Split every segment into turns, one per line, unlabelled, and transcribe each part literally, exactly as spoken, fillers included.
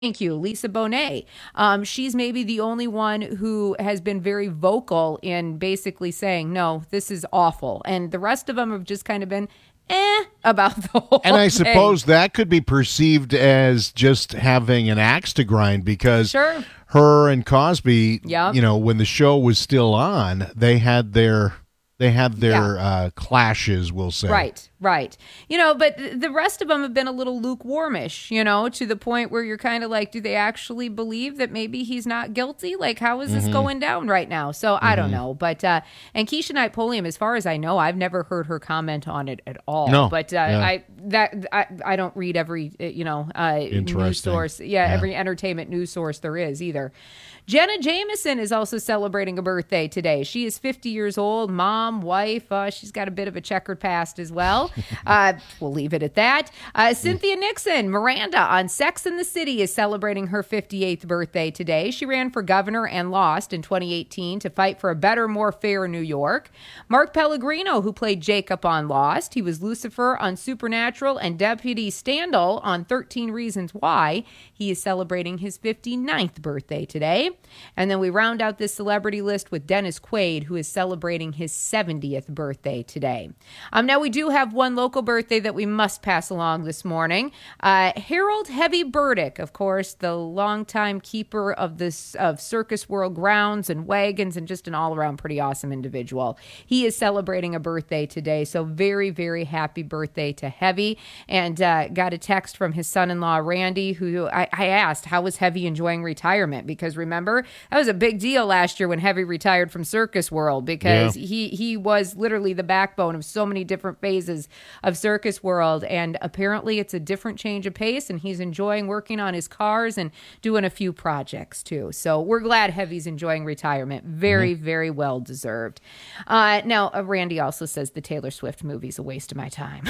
Thank you, Lisa Bonet. Um, she's maybe the only one who has been very vocal in basically saying, no, this is awful. And the rest of them have just kind of been eh about the whole
And I
thing.
suppose that could be perceived as just having an axe to grind because
Sure.
her and Cosby,
Yep.
you know, when the show was still on, they had their they had their
Yeah.
uh, clashes, we'll say.
Right, right. You know, but th- the rest of them have been a little lukewarmish, you know, to the point where you're kind of like, do they actually believe that maybe he's not guilty? Like, how is this
Mm-hmm.
going down right now? So I don't know. But, uh, and Keisha Knight Pulliam, as far as I know, I've never heard her comment on it at all.
No,
But uh,
yeah.
I that I, I don't read every, uh, you know, uh, news
Interesting.
source. Yeah,
Yeah.
every entertainment news source there is either. Jenna Jameson is also celebrating a birthday today. She is fifty years old, mom, wife. Uh, she's got a bit of a checkered past as well. Uh, we'll leave it at that. Uh, Cynthia Nixon, Miranda on Sex and the City, is celebrating her fifty-eighth birthday today. She ran for governor and lost in twenty eighteen to fight for a better, more fair New York. Mark Pellegrino, who played Jacob on Lost. He was Lucifer on Supernatural and Deputy Standal on thirteen Reasons Why. He is celebrating his fifty-ninth birthday today. And then we round out this celebrity list with Dennis Quaid, who is celebrating his seventieth birthday today. Um, now, we do have one local birthday that we must pass along this morning. Uh, Harold Heavy Burdick, of course, the longtime keeper of this of Circus World grounds and wagons and just an all-around pretty awesome individual. He is celebrating a birthday today, so very, very happy birthday to Heavy. And uh, got a text from his son-in-law, Randy, who I, I asked, how was Heavy enjoying retirement? Because remember, that was a big deal last year when Heavy retired from Circus World because
Yeah.
he, he was literally the backbone of so many different phases of Circus World. And apparently it's a different change of pace, and he's enjoying working on his cars and doing a few projects too. So we're glad Heavy's enjoying retirement. Very, mm-hmm. very well deserved. Uh, now, uh, Randy also says the Taylor Swift movie's a waste of my time.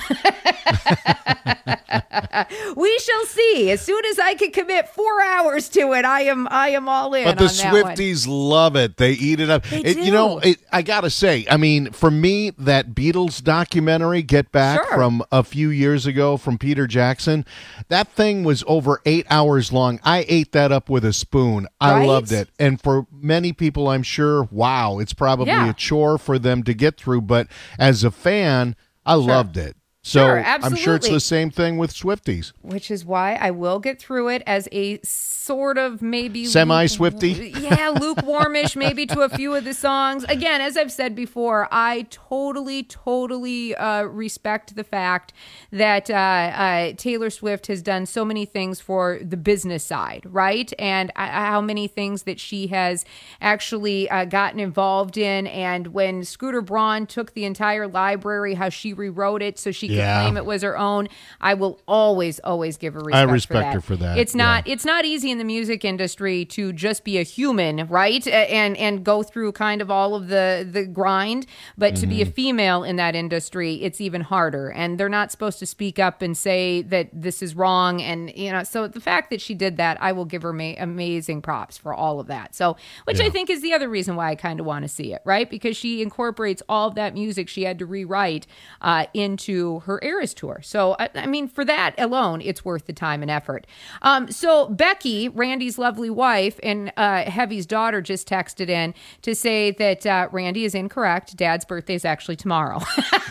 We shall see. As soon as I can commit four hours to it, I am I am all in.
But the
on that one.
Swifties love it. They eat it up.
They
It-
do.
You know, it, I got to say, I mean, for me, that Beatles documentary, Get Back,
Sure.
from a few years ago from Peter Jackson, that thing was over eight hours long. I ate that up with a spoon. I
Right?
loved it. And for many people, I'm sure, wow, it's probably
Yeah.
a chore for them to get through. But as a fan, I loved it. So
Sure,
I'm sure it's
absolutely.
the same thing with Swifties.
Which is why I will get through it as a sort of maybe
Semi-Swifty?
Yeah, lukewarmish maybe to a few of the songs. Again, as I've said before, I totally, totally uh, respect the fact that uh, uh, Taylor Swift has done so many things for the business side, right? And uh, how many things that she has actually uh, gotten involved in. And when Scooter Braun took the entire library, how she rewrote it so she could
Yeah.
claim it was her own, I will always, always give her respect.
I
for
respect
that.
her for that,
It's not, it's not easy in the music industry to just be a human, right? A- And and go through kind of all of the the grind, but to be a female in that industry, it's even harder. And they're not supposed to speak up and say that this is wrong. And you know, so the fact that she did that, I will give her ma- amazing props for all of that. So, which I think is the other reason why I kind of want to see it, right? Because she incorporates all of that music she had to rewrite uh, into her Eras tour. So, I, I mean, for that alone, it's worth the time and effort. Um, so, Becky, Randy's lovely wife, and uh, Heavy's daughter just texted in to say that uh, Randy is incorrect. Dad's birthday is actually tomorrow.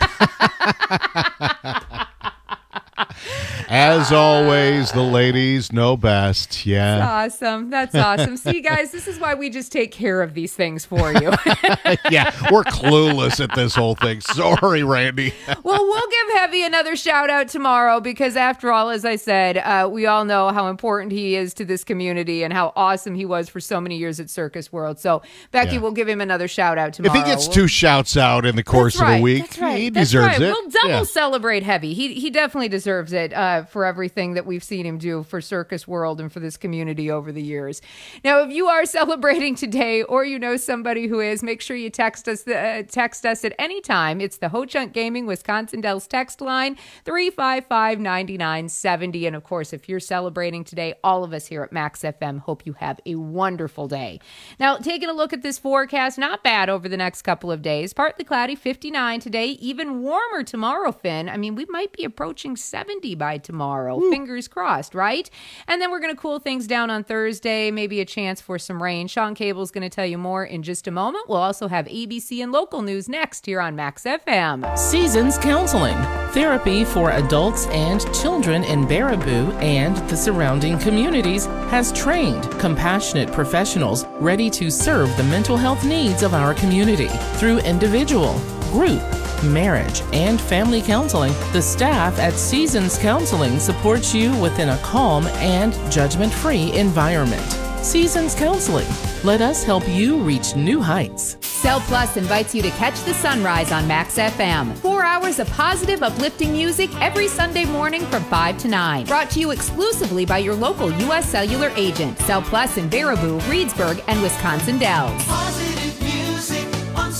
As always, the ladies know best. Yeah.
Awesome. That's awesome. See, guys, this is why we just take care of these things for you.
Yeah, we're clueless at this whole thing. Sorry, Randy.
Well, we'll give Heavy another shout out tomorrow because, after all, as I said, uh, we all know how important he is to this community and how awesome he was for so many years at Circus World. So, Becky,
Yeah.
we'll give him another shout out
If
tomorrow.
he gets two shouts out in the course
That's right,
of a week,
that's right,
he
that's
deserves
right.
it.
We'll double
Yeah.
celebrate Heavy. He he definitely deserves it uh, for everything that we've seen him do for Circus World and for this community over the years. Now, if you are celebrating today, or you know somebody who is, make sure you text us. Uh, text us at any time. It's the Ho Chunk Gaming Wisconsin Dells text line three five five nine nine seven zero. And of course, if you're celebrating today, all of us here at Max F M hope you have a wonderful day. Now, taking a look at this forecast, not bad over the next couple of days. Partly cloudy, fifty-nine today, even warmer tomorrow, Finn. I mean, we might be approaching seventy by tomorrow. tomorrow. Ooh. Fingers crossed, right? And then we're going to cool things down on Thursday, maybe a chance for some rain. Sean Cable's going to tell you more in just a moment. We'll also have A B C and local news next here on Max F M.
Seasons Counseling, therapy for adults and children in Baraboo and the surrounding communities, has trained, compassionate professionals ready to serve the mental health needs of our community. Through individual, group, marriage, and family counseling, the staff at Seasons Counseling supports you within a calm and judgment-free environment. Seasons Counseling. Let us help you reach new heights.
Cell Plus invites you to catch the sunrise on Max F M. Four hours of positive, uplifting music every Sunday morning from five to nine. Brought to you exclusively by your local U S Cellular agent. Cell Plus in Baraboo, Reedsburg, and Wisconsin Dells.
Positive music on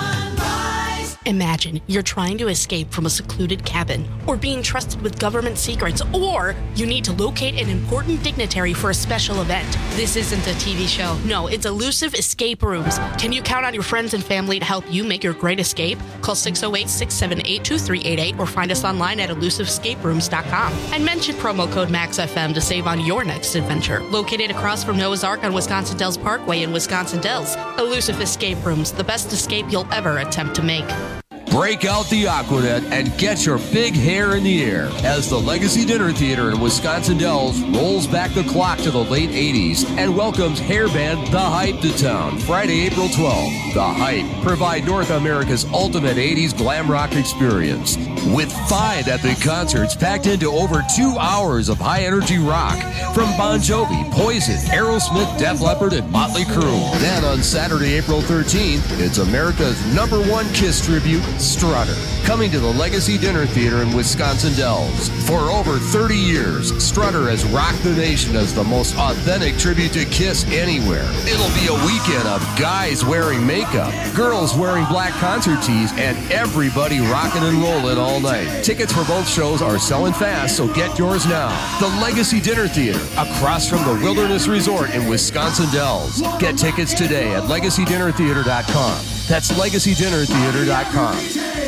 Sunrise. Imagine you're trying to escape from a secluded cabin, or being trusted with government secrets, or you need to locate an important dignitary for a special event. This isn't a T V show. No, it's Elusive Escape Rooms. Can you count on your friends and family to help you make your great escape? Call six oh eight, six seven eight, two three eight eight or find us online at elusive escape rooms dot com. And mention promo code MAXFM to save on your next adventure. Located across from Noah's Ark on Wisconsin Dells Parkway in Wisconsin Dells, Elusive Escape Rooms, the best escape you'll ever attempt to make.
Break out the Aquanet and get your big hair in the air as the Legacy Dinner Theater in Wisconsin Dells rolls back the clock to the late eighties and welcomes hairband The Hype to town Friday, April twelfth. The Hype provide North America's ultimate eighties glam rock experience with five epic concerts packed into over two hours of high-energy rock from Bon Jovi, Poison, Aerosmith, Def Leppard, and Motley Crue. Then on Saturday, April thirteenth, it's America's number one Kiss tribute, Strutter, coming to the Legacy Dinner Theater in Wisconsin Dells. For over thirty years, Strutter has rocked the nation as the most authentic tribute to Kiss anywhere. It'll be a weekend of guys wearing makeup, girls wearing black concert tees, and everybody rocking and rolling all night. Tickets for both shows are selling fast, so get yours now. The Legacy Dinner Theater, across from the Wilderness Resort in Wisconsin Dells. Get tickets today at legacy dinner theater dot com. That's legacy dinner theater dot com.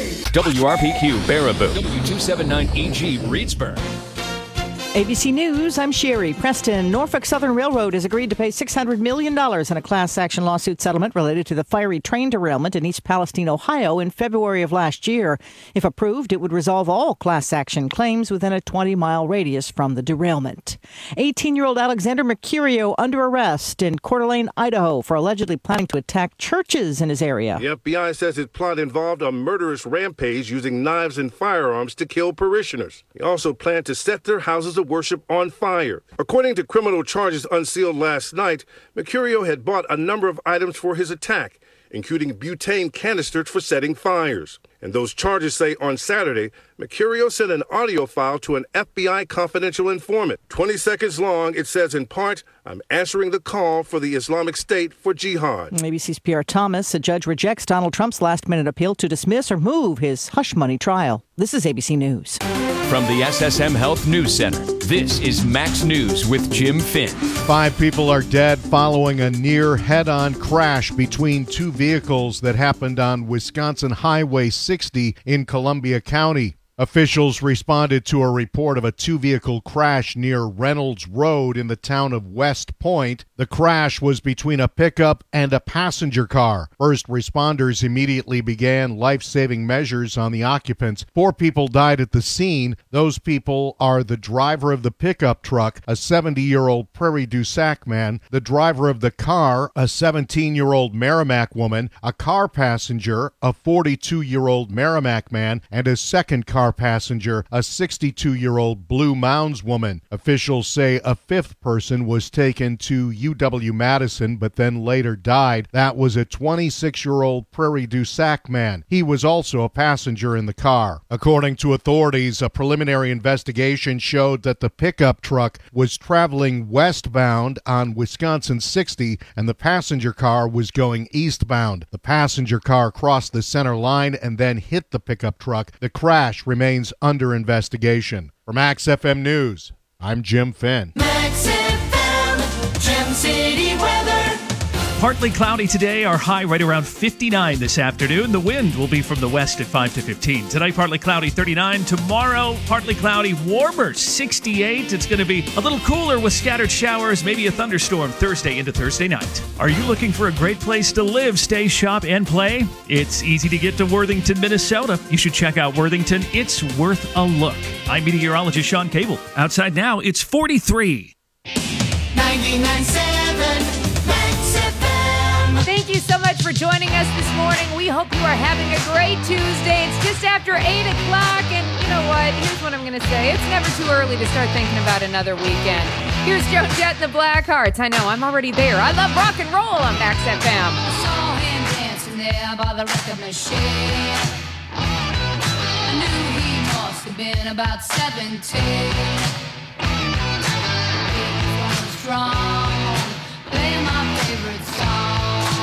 W R P Q Baraboo, W two seventy-nine E G Reedsburg.
A B C News, I'm Sherry Preston. Norfolk Southern Railroad has agreed to pay six hundred million dollars in a class action lawsuit settlement related to the fiery train derailment in East Palestine, Ohio in February of last year. If approved, it would resolve all class action claims within a twenty-mile radius from the derailment. eighteen-year-old Alexander Mercurio under arrest in Coeur d'Alene, Idaho, for allegedly planning to attack churches in his area.
The F B I says his plot involved a murderous rampage using knives and firearms to kill parishioners. He also planned to set their houses of worship on fire. According to criminal charges unsealed last night, Mercurio had bought a number of items for his attack, including butane canisters for setting fires. And those charges say on Saturday, Mercurio sent an audio file to an F B I confidential informant. twenty seconds long, it says in part, "I'm answering the call for the Islamic State for jihad."
A B C's Pierre Thomas, a judge rejects Donald Trump's last-minute appeal to dismiss or move his hush money trial. This is A B C News.
From the S S M Health News Center, this is Max News with Jim Finn.
Five people are dead following a near head-on crash between two vehicles that happened on Wisconsin Highway sixty in Columbia County. Officials responded to a report of a two-vehicle crash near Reynolds Road in the town of West Point. The crash was between a pickup and a passenger car. First responders immediately began life-saving measures on the occupants. Four people died at the scene. Those people are the driver of the pickup truck, a seventy-year-old Prairie du Sac man, the driver of the car, a seventeen-year-old Merrimack woman, a car passenger, a forty-two-year-old Merrimack man, and a second car passenger, a sixty-two-year-old Blue Mounds woman. Officials say a fifth person was taken to U W Madison but then later died. That was a twenty-six-year-old Prairie du Sac man. He was also a passenger in the car. According to authorities, a preliminary investigation showed that the pickup truck was traveling westbound on Wisconsin sixty and the passenger car was going eastbound. The passenger car crossed the center line and then hit the pickup truck. The crash remains under investigation. For Max F M News, I'm Jim Finn.
Max F M, Gem City weather.
Partly cloudy today, our high right around fifty-nine this afternoon. The wind will be from the west at five to fifteen. Tonight, partly cloudy, thirty-nine. Tomorrow, partly cloudy, warmer, sixty-eight. It's going to be a little cooler with scattered showers, maybe a thunderstorm Thursday into Thursday night. Are you looking for a great place to live, stay, shop, and play? It's easy to get to Worthington, Minnesota. You should check out Worthington. It's worth a look. I'm meteorologist Sean Cable. Outside now, it's forty-three.
ninety-nine point seven
Thank you so much for joining us this morning. We hope you are having a great Tuesday. It's just after eight o'clock, and you know what? Here's what I'm going to say. It's never too early to start thinking about another weekend. Here's Joe Jett and the Blackhearts. I know, I'm already there. I love rock and roll on Max F M.
I saw him dancing there by the record machine. I knew he must have been about seventeen. He was strong, playing my favorite song.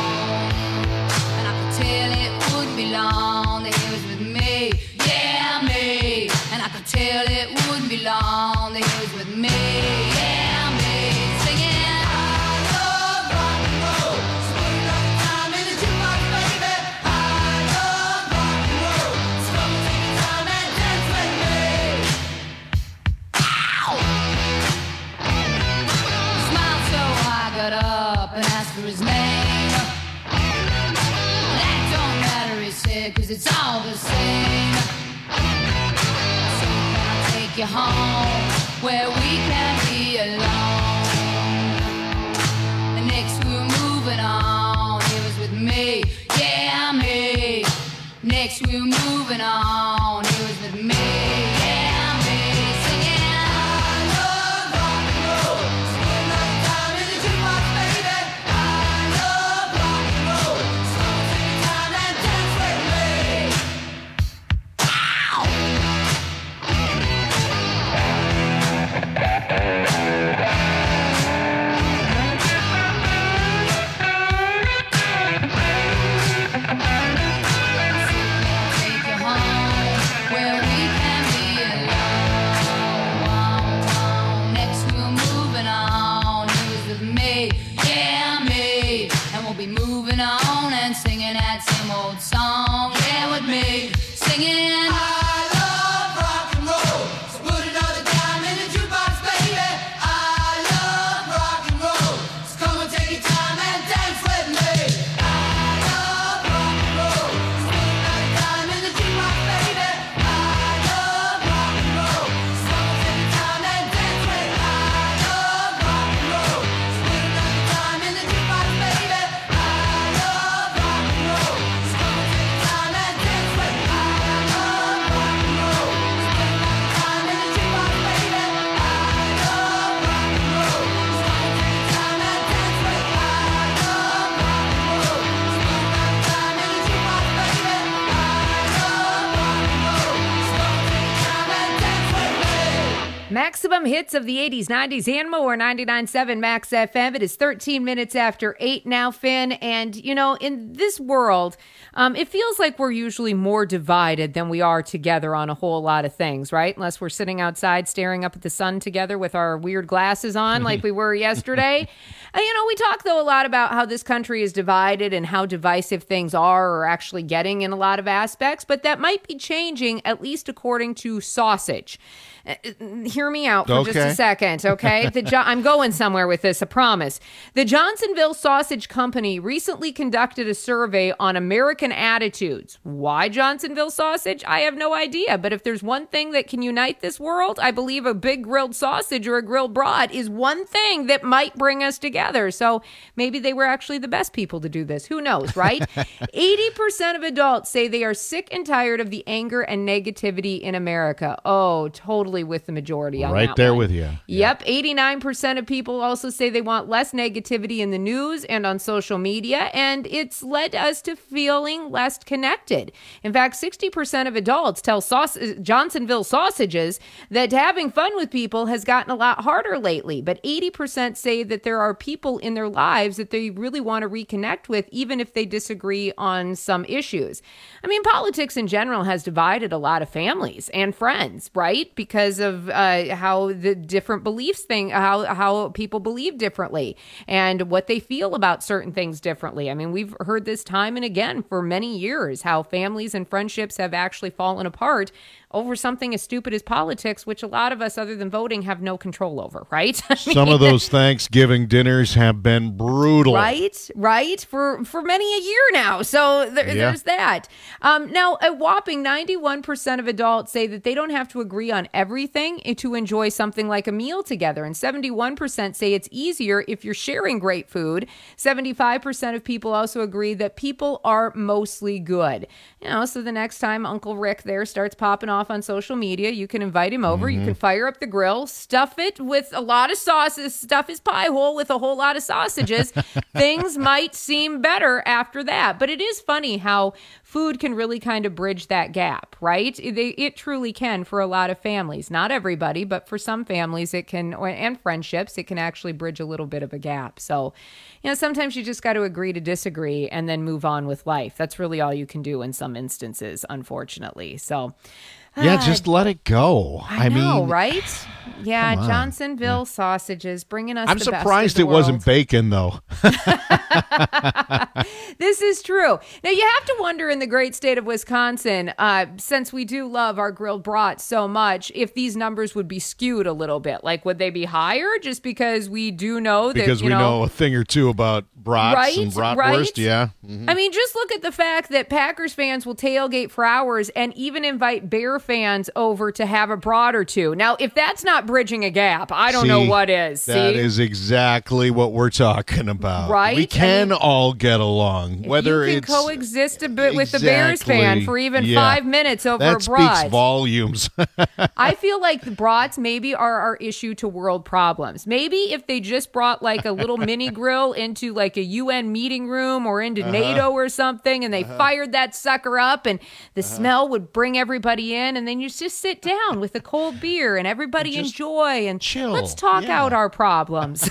Till it would be long that he was with me, yeah, me. And I could tell it wouldn't be long that he was with me, yeah, me. Singing, I love rock and roll. So put another time in the jukebox, baby. I love rock and roll. So come take your time and dance with me. Ow! He smiled so I got up and asked for his name. Cause it's all the same. So can I take you home where we can be alone? And next we were moving on. He was with me, yeah, me. Next we were moving on. He was with me, yeah, me. Singing, I love rock and roll. So put another time in the jukebox, baby. I love rock and roll. So take your time and dance with me. Moving on and singing that same old song, yeah, with me, singing. I love rock and roll. So put another dime in the jukebox, baby. I love rock and roll. So come and take your time and dance with me. I love rock and roll. So put another dime in the jukebox, baby. I love rock and roll. So come and take your time and dance with me. I love rock and roll. So put another dime in the jukebox, baby.
Maximum hits of the eighties, nineties, and more. ninety-nine point seven Max F M. It is thirteen minutes after eight now, Finn. And, you know, in this world, um, it feels like we're usually more divided than we are together on a whole lot of things, right? Unless we're sitting outside staring up at the sun together with our weird glasses on like we were yesterday. And, you know, we talk, though, a lot about how this country is divided and how divisive things are or actually getting in a lot of aspects. But that might be changing, at least according to Sausage. Uh, hear me out for
okay.
just a second, okay? The jo- I'm going somewhere with this, I promise. The Johnsonville Sausage Company recently conducted a survey on American attitudes. Why Johnsonville sausage? I have no idea. But if there's one thing that can unite this world, I believe a big grilled sausage or a grilled broad is one thing that might bring us together. So maybe they were actually the best people to do this. Who knows, right? eighty percent of adults say they are sick and tired of the anger and negativity in America. Oh, totally with the majority on
right
that
there
one.
with you.
Yep. eighty-nine percent of people also say they want less negativity in the news and on social media, and it's led us to feeling less connected. In fact, sixty percent of adults tell Saus- Johnsonville Sausages that having fun with people has gotten a lot harder lately, but eighty percent say that there are people people in their lives that they really want to reconnect with, even if they disagree on some issues. I mean, politics in general has divided a lot of families and friends, right? Because of uh, how the different beliefs thing, how, how people believe differently and what they feel about certain things differently. I mean, we've heard this time and again for many years, how families and friendships have actually fallen apart over something as stupid as politics, which a lot of us, other than voting, have no control over, right? I mean,
some of those Thanksgiving dinners have been brutal.
Right, right, for, for many a year now. So there,
Yeah.
there's that. Um, now, a whopping ninety-one percent of adults say that they don't have to agree on everything to enjoy something like a meal together. And seventy-one percent say it's easier if you're sharing great food. seventy-five percent of people also agree that people are mostly good. You know, so the next time Uncle Rick there starts popping off on social media, you can invite him over.
Mm-hmm.
You can fire up the grill, stuff it with a lot of sauces, stuff his pie hole with a whole lot of sausages. Things might seem better after that. But it is funny how food can really kind of bridge that gap, right? It, it truly can for a lot of families. Not everybody, but for some families it can, and friendships, it can actually bridge a little bit of a gap. So, you know, sometimes you just got to agree to disagree and then move on with life. That's really all you can do in some instances, unfortunately. So,
Yeah,
uh,
just let it go.
I,
I,
know,
mean,
right? Yeah,
come on.
Johnsonville sausages bringing us
I'm
the best of
surprised
the
it wasn't
world.
bacon, though.
This is true. Now, you have to wonder in the great state of Wisconsin, uh, since we do love our grilled brats so much, if these numbers would be skewed a little bit. Like, would they be higher just because we do know that,
Because
you
we
know,
know a thing or two about brats
Right,
and bratwurst.
right.
Yeah. Mhm.
I mean, just look at the fact that Packers fans will tailgate for hours and even invite Bear fans over to have a brat or two. Now, if that's not bridging a gap, I don't
See,
know what is.
That
See?
is exactly what we're talking about.
Right?
We
I
can
mean,
all get along. Whether
you can
it's
coexist a bit with the Bears fan
Exactly.
for even
Yeah.
five minutes over
that
a brat.
speaks volumes.
I feel like the brats maybe are our issue to world problems. Maybe if they just brought like a little mini grill into like a U N meeting room or into
Uh-huh.
NATO or something, and they
Uh-huh.
fired that sucker up, and the
Uh-huh.
smell would bring everybody in, and then you just sit down with a cold beer and everybody
Just
enjoy and
chill.
let's talk
Yeah.
out our problems.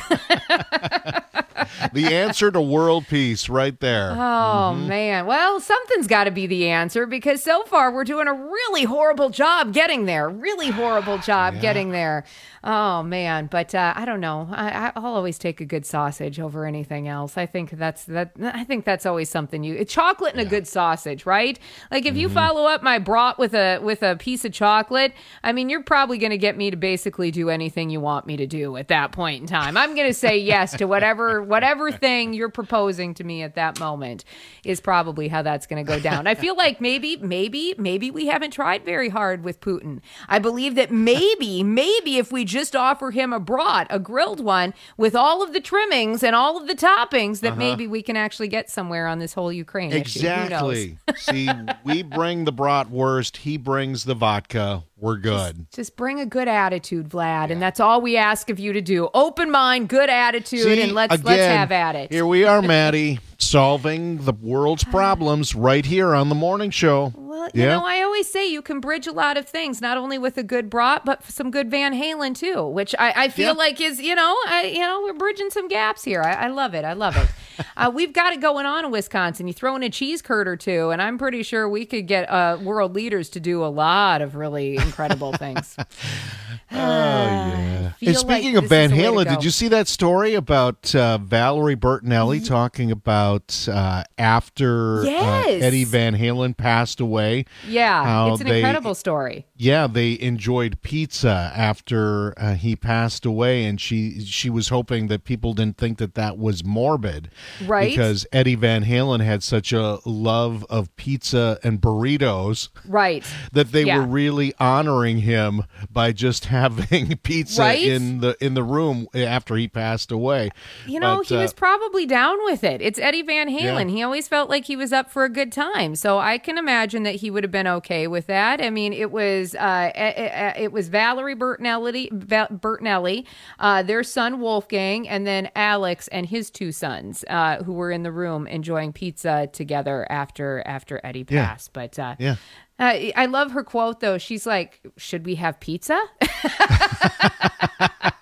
The answer to world peace right there.
Oh, man. Well, something's got to be the answer because so far we're doing a really horrible job getting there. Really horrible job
Yeah.
getting there. Oh, man. But uh, I don't know. I, I'll always take a good sausage over anything else. I think that's that. I think that's always something you chocolate and a good sausage, right? Like if you
Mm-hmm.
follow up my brat with a with a piece of chocolate, I mean, you're probably going to get me to basically do anything you want me to do at that point in time. I'm going to say yes to whatever whatever thing you're proposing to me at that moment is probably how that's going to go down. I feel like maybe, maybe, maybe we haven't tried very hard with Putin. I believe that maybe, maybe if we just offer him a brat, a grilled one with all of the trimmings and all of the toppings, that
Uh-huh.
maybe we can actually get somewhere on this whole Ukraine issue. Who knows?
Exactly. See, we bring the bratwurst, he brings the vodka. We're good.
Just bring a good attitude, Vlad, and that's all we ask of you to do. Open mind, good attitude,
See,
and let's
again,
let's have at it.
Here we are, Maddie, solving the world's problems right here on the morning show.
Well, you know, I always say you can bridge a lot of things, not only with a good brat, but some good Van Halen too, which I, I feel
Yeah.
like is, you know, I, you know, we're bridging some gaps here. I, I love it. I love it. uh, we've got it going on in Wisconsin. You throw in a cheese curd or two, and I'm pretty sure we could get uh, world leaders to do a lot of really incredible things.
Oh, yeah.
feel
And speaking
like
of
this
Van
is the way to
Halen,
go.
did you see that story about uh, Valerie Bertinelli talking about uh, after
Yes.
uh, Eddie Van Halen passed away?
Yeah,
how
it's an
they-
incredible story.
Yeah, they enjoyed pizza after uh, he passed away, and she she was hoping that people didn't think that that was morbid,
Right.
Because Eddie Van Halen had such a love of pizza and burritos,
Right.
that they
Yeah.
were really honoring him by just having pizza
Right?
in the in the room after he passed away.
You know,
But,
he
uh,
was probably down with it. It's Eddie Van Halen.
Yeah.
He always felt like he was up for a good time. So I can imagine that he would have been okay with that. I mean, it was uh, it, it was Valerie Bertinelli, Va- Bertinelli uh, their son Wolfgang, and then Alex and his two sons uh, who were in the room enjoying pizza together after after Eddie
Yeah.
passed. But uh,
Yeah.
uh, I love her quote though. She's like, "Should we have pizza?"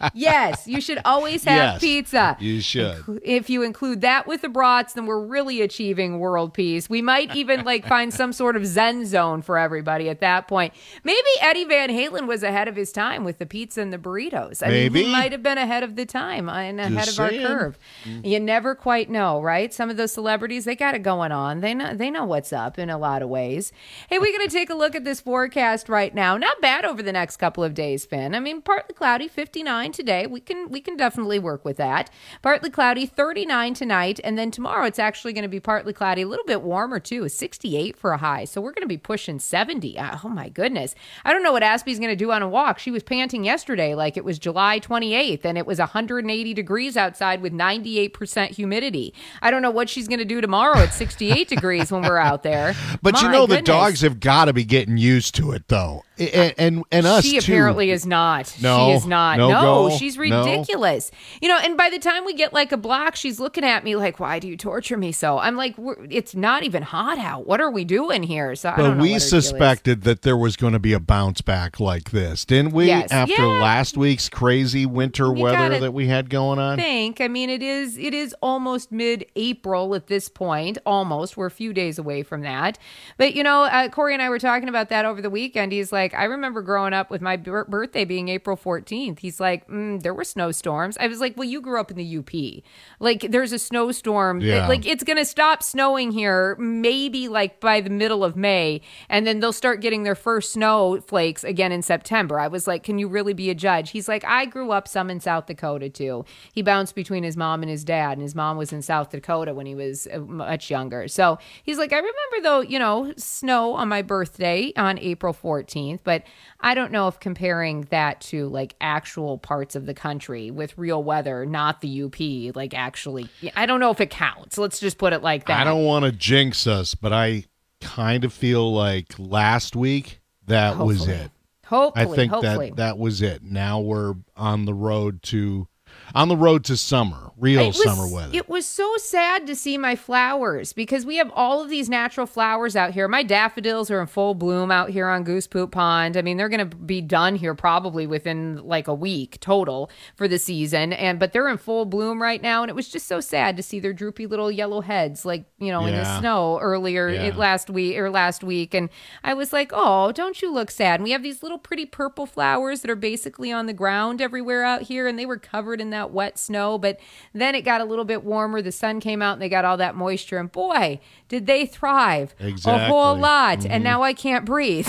Yes, you should always have
Yes,
pizza.
you should.
If you include that with the brats, then we're really achieving world peace. We might even like find some sort of zen zone for everybody at that point. Maybe Eddie Van Halen was ahead of his time with the pizza and the burritos. I
Maybe.
mean, he might have been ahead of the time and ahead
Just
of
saying.
our curve. You never quite know, right? Some of those celebrities, they got it going on. They know they know what's up in a lot of ways. Hey, we're going to take a look at this forecast right now. Not bad over the next couple of days, Finn. I mean, partly cloudy, fifty-nine today. We can we can definitely work with that. Partly cloudy, thirty-nine tonight, and then tomorrow it's actually going to be partly cloudy, a little bit warmer too, sixty-eight for a high. So we're going to be pushing seventy. Oh my goodness. I don't know what Aspie's going to do on a walk. She was panting yesterday like it was July twenty-eighth and it was one hundred eighty degrees outside with ninety-eight percent humidity. I don't know what she's going to do tomorrow at sixty-eight degrees when we're out there.
But
My
you know, the
goodness.
dogs have got to be getting used to it, though. And, and, and us,
She
too.
apparently is not.
No,
she is not.
no
No,
go,
she's
no.
ridiculous. You know, and by the time we get like a block, she's looking at me like, why do you torture me so? I'm like, we're, it's not even hot out. What are we doing here? So I
But
don't know
we
what her deal is.
suspected that there was going to be a bounce back like this, didn't we?
Yes.
After
Yeah.
last week's crazy winter
You
weather
gotta
that we had going on.
think. I mean, it is it is almost mid-April at this point. Almost. We're a few days away from that. But, you know, uh, Corey and I were talking about that over the weekend. He's like, I remember growing up with my bir- birthday being April fourteenth. He's like, mm, there were snowstorms. I was like, well, you grew up in the U P. Like, there's a snowstorm.
Yeah.
Like, it's going to stop snowing here maybe like by the middle of May. And then they'll start getting their first snowflakes again in September. I was like, can you really be a judge? He's like, I grew up some in South Dakota too. He bounced between his mom and his dad, and his mom was in South Dakota when he was uh, much younger. So he's like, I remember though, you know, snow on my birthday on April fourteenth, but I don't know if comparing that to like actual parts of the country with real weather, not the U P, like actually, I don't know if it counts. Let's just put it like that.
I don't want to jinx us, but I kind of feel like last week that was
Hopefully.
it.
Hopefully,
I think
hopefully.
that that was it. Now we're on the road to on the road to summer, real
It was-
summer weather.
It was so sad to see my flowers because we have all of these natural flowers out here. My daffodils are in full bloom out here on Goose Poop Pond. I mean, they're going to be done here probably within like a week total for the season. And but they're in full bloom right now, and it was just so sad to see their droopy little yellow heads, like you know, in the
Yeah.
snow earlier
Yeah.
it, last week or last week. And I was like, oh, don't you look sad? And we have these little pretty purple flowers that are basically on the ground everywhere out here, and they were covered in that wet snow. But then it got a little bit warmer. The sun came out and they got all that moisture. And boy, did they thrive a whole
Exactly.
lot. And now I can't breathe.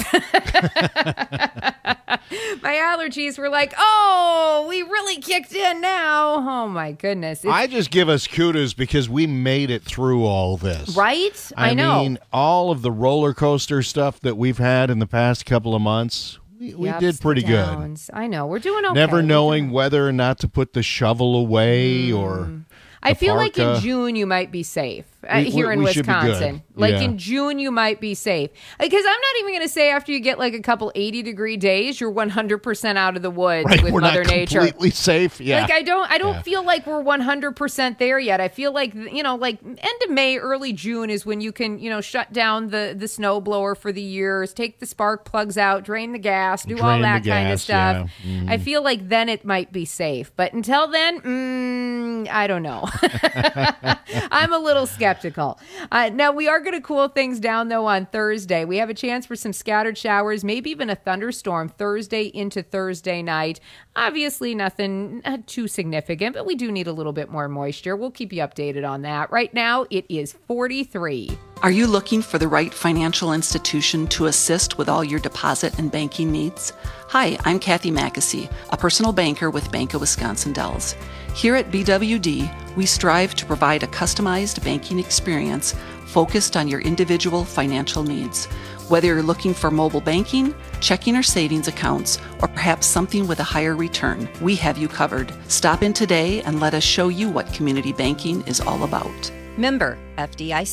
My allergies were like, oh, we really kicked in now. Oh, my goodness. It's-
I just give us kudos because we made it through all this.
right? I,
I,
know.
mean, all of the roller coaster stuff that we've had in the past couple of months, we, we
The ups,
did
the
pretty good.
downs. I know. We're doing okay.
Never
We're
knowing
doing-
whether or not to put the shovel away or.
I
the
feel like in
parka.
June you might be safe uh,
We-
here
we-
in
we should be good.
Wisconsin. Like
Yeah.
in June you might be safe. Because I'm not even going to say after you get like a couple eighty degree days, you're one hundred percent out of the woods
Right,
with
we're
Mother
not
Nature.
completely safe. Yeah.
Like I don't I don't
Yeah.
feel like we're one hundred percent there yet. I feel like you know like end of May, early June is when you can, you know, shut down the the snow blower for the years, take the spark plugs out, drain the gas, do all
Drain the
that kind of
gas,
stuff.
yeah. Mhm.
I feel like then it might be safe. But until then, mm, I don't know. I'm a little skeptical. Uh, now, we are going to cool things down, though, on Thursday. We have a chance for some scattered showers, maybe even a thunderstorm Thursday into Thursday night. Obviously, nothing uh, too significant, but we do need a little bit more moisture. We'll keep you updated on that. Right now, it is forty-three.
Are you looking for the right financial institution to assist with all your deposit and banking needs? Hi, I'm Kathy Mackesy, a personal banker with Bank of Wisconsin Dells. Here at B W D, we strive to provide a customized banking experience focused on your individual financial needs. Whether you're looking for mobile banking, checking or savings accounts, or perhaps something with a higher return, we have you covered. Stop in today and let us show you what community banking is all about.
Member F D I C.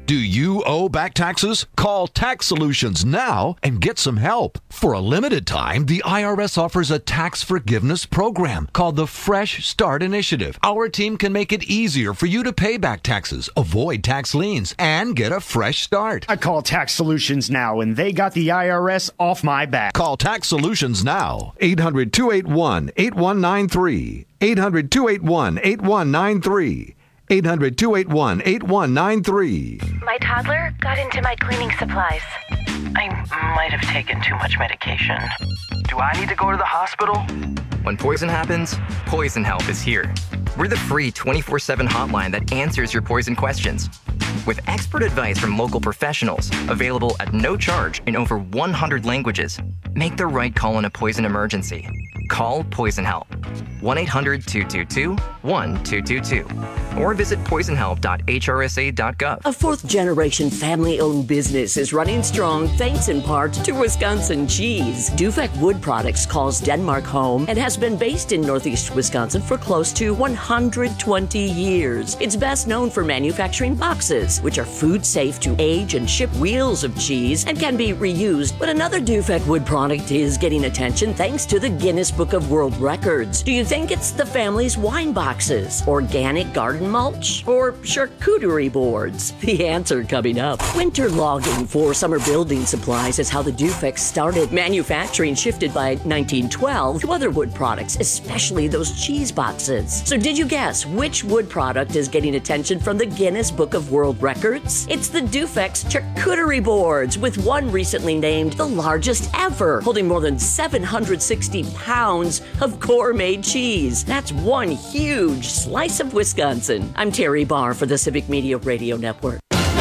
Do you owe back taxes? Call Tax Solutions now and get some help. For a limited time, the I R S offers a tax forgiveness program called the Fresh Start Initiative. Our team can make it easier for you to pay back taxes, avoid tax liens, and get a fresh start.
I call Tax Solutions now, and they got the I R S off my back.
Call Tax Solutions now. eight hundred, two eight one, eight one nine three. eight hundred, two eight one, eight one nine three. eight hundred, two eight one, eight one nine three.
My toddler got into my cleaning supplies. I might have taken too much medication.
Do I need to go to the hospital? When poison happens, Poison Help is here. We're the free twenty-four seven hotline that answers your poison questions. With expert advice from local professionals, available at no charge in over one hundred languages, make the right call in a poison emergency. Call Poison Help. one eight hundred, two two two, one two two two. Or visit poison help dot h r s a dot gov.
A fourth-generation family-owned business is running strong thanks in part to Wisconsin cheese. Dufek Wood Products calls Denmark home and has been based in Northeast Wisconsin for close to one hundred twenty years. It's best known for manufacturing boxes, which are food safe to age and ship reels of cheese and can be reused. But another Dufek Wood product is getting attention thanks to the Guinness Book of World Records. Do you think it's the family's wine boxes, organic garden mulch, or charcuterie boards? The answer coming up. Winter logging for summer building supplies is how the Dufek started. Manufacturing shifted by nineteen twelve to other wood products, especially those cheese boxes. So did you guess which wood product is getting attention from the Guinness Book of World Records? It's the Dufek's charcuterie boards, with one recently named the largest ever, holding more than seven hundred sixty pounds of gourmet cheese. That's one huge slice of Wisconsin. I'm Terry Barr for the Civic Media Radio Network.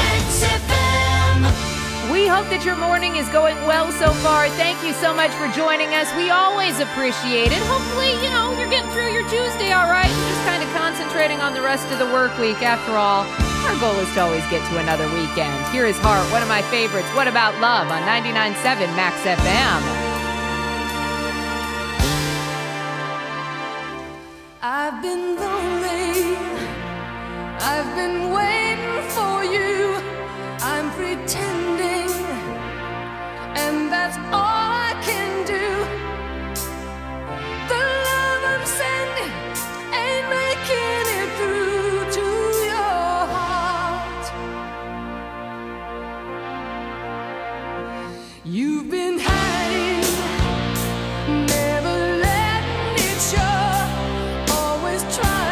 We hope that your morning is going well so far. Thank you so much for joining us. We always appreciate it. Hopefully, you know, you're getting through your Tuesday all right. You're just kind of concentrating on the rest of the work week. After all, our goal is to always get to another weekend. Here is Heart, one of my favorites. What About Love on ninety-nine point seven Max F M.
I've been lonely, I've been waiting for you, I'm pretending, and that's all I can do. The love I'm sending ain't making it through to your heart. You've been hiding, never letting it show. Try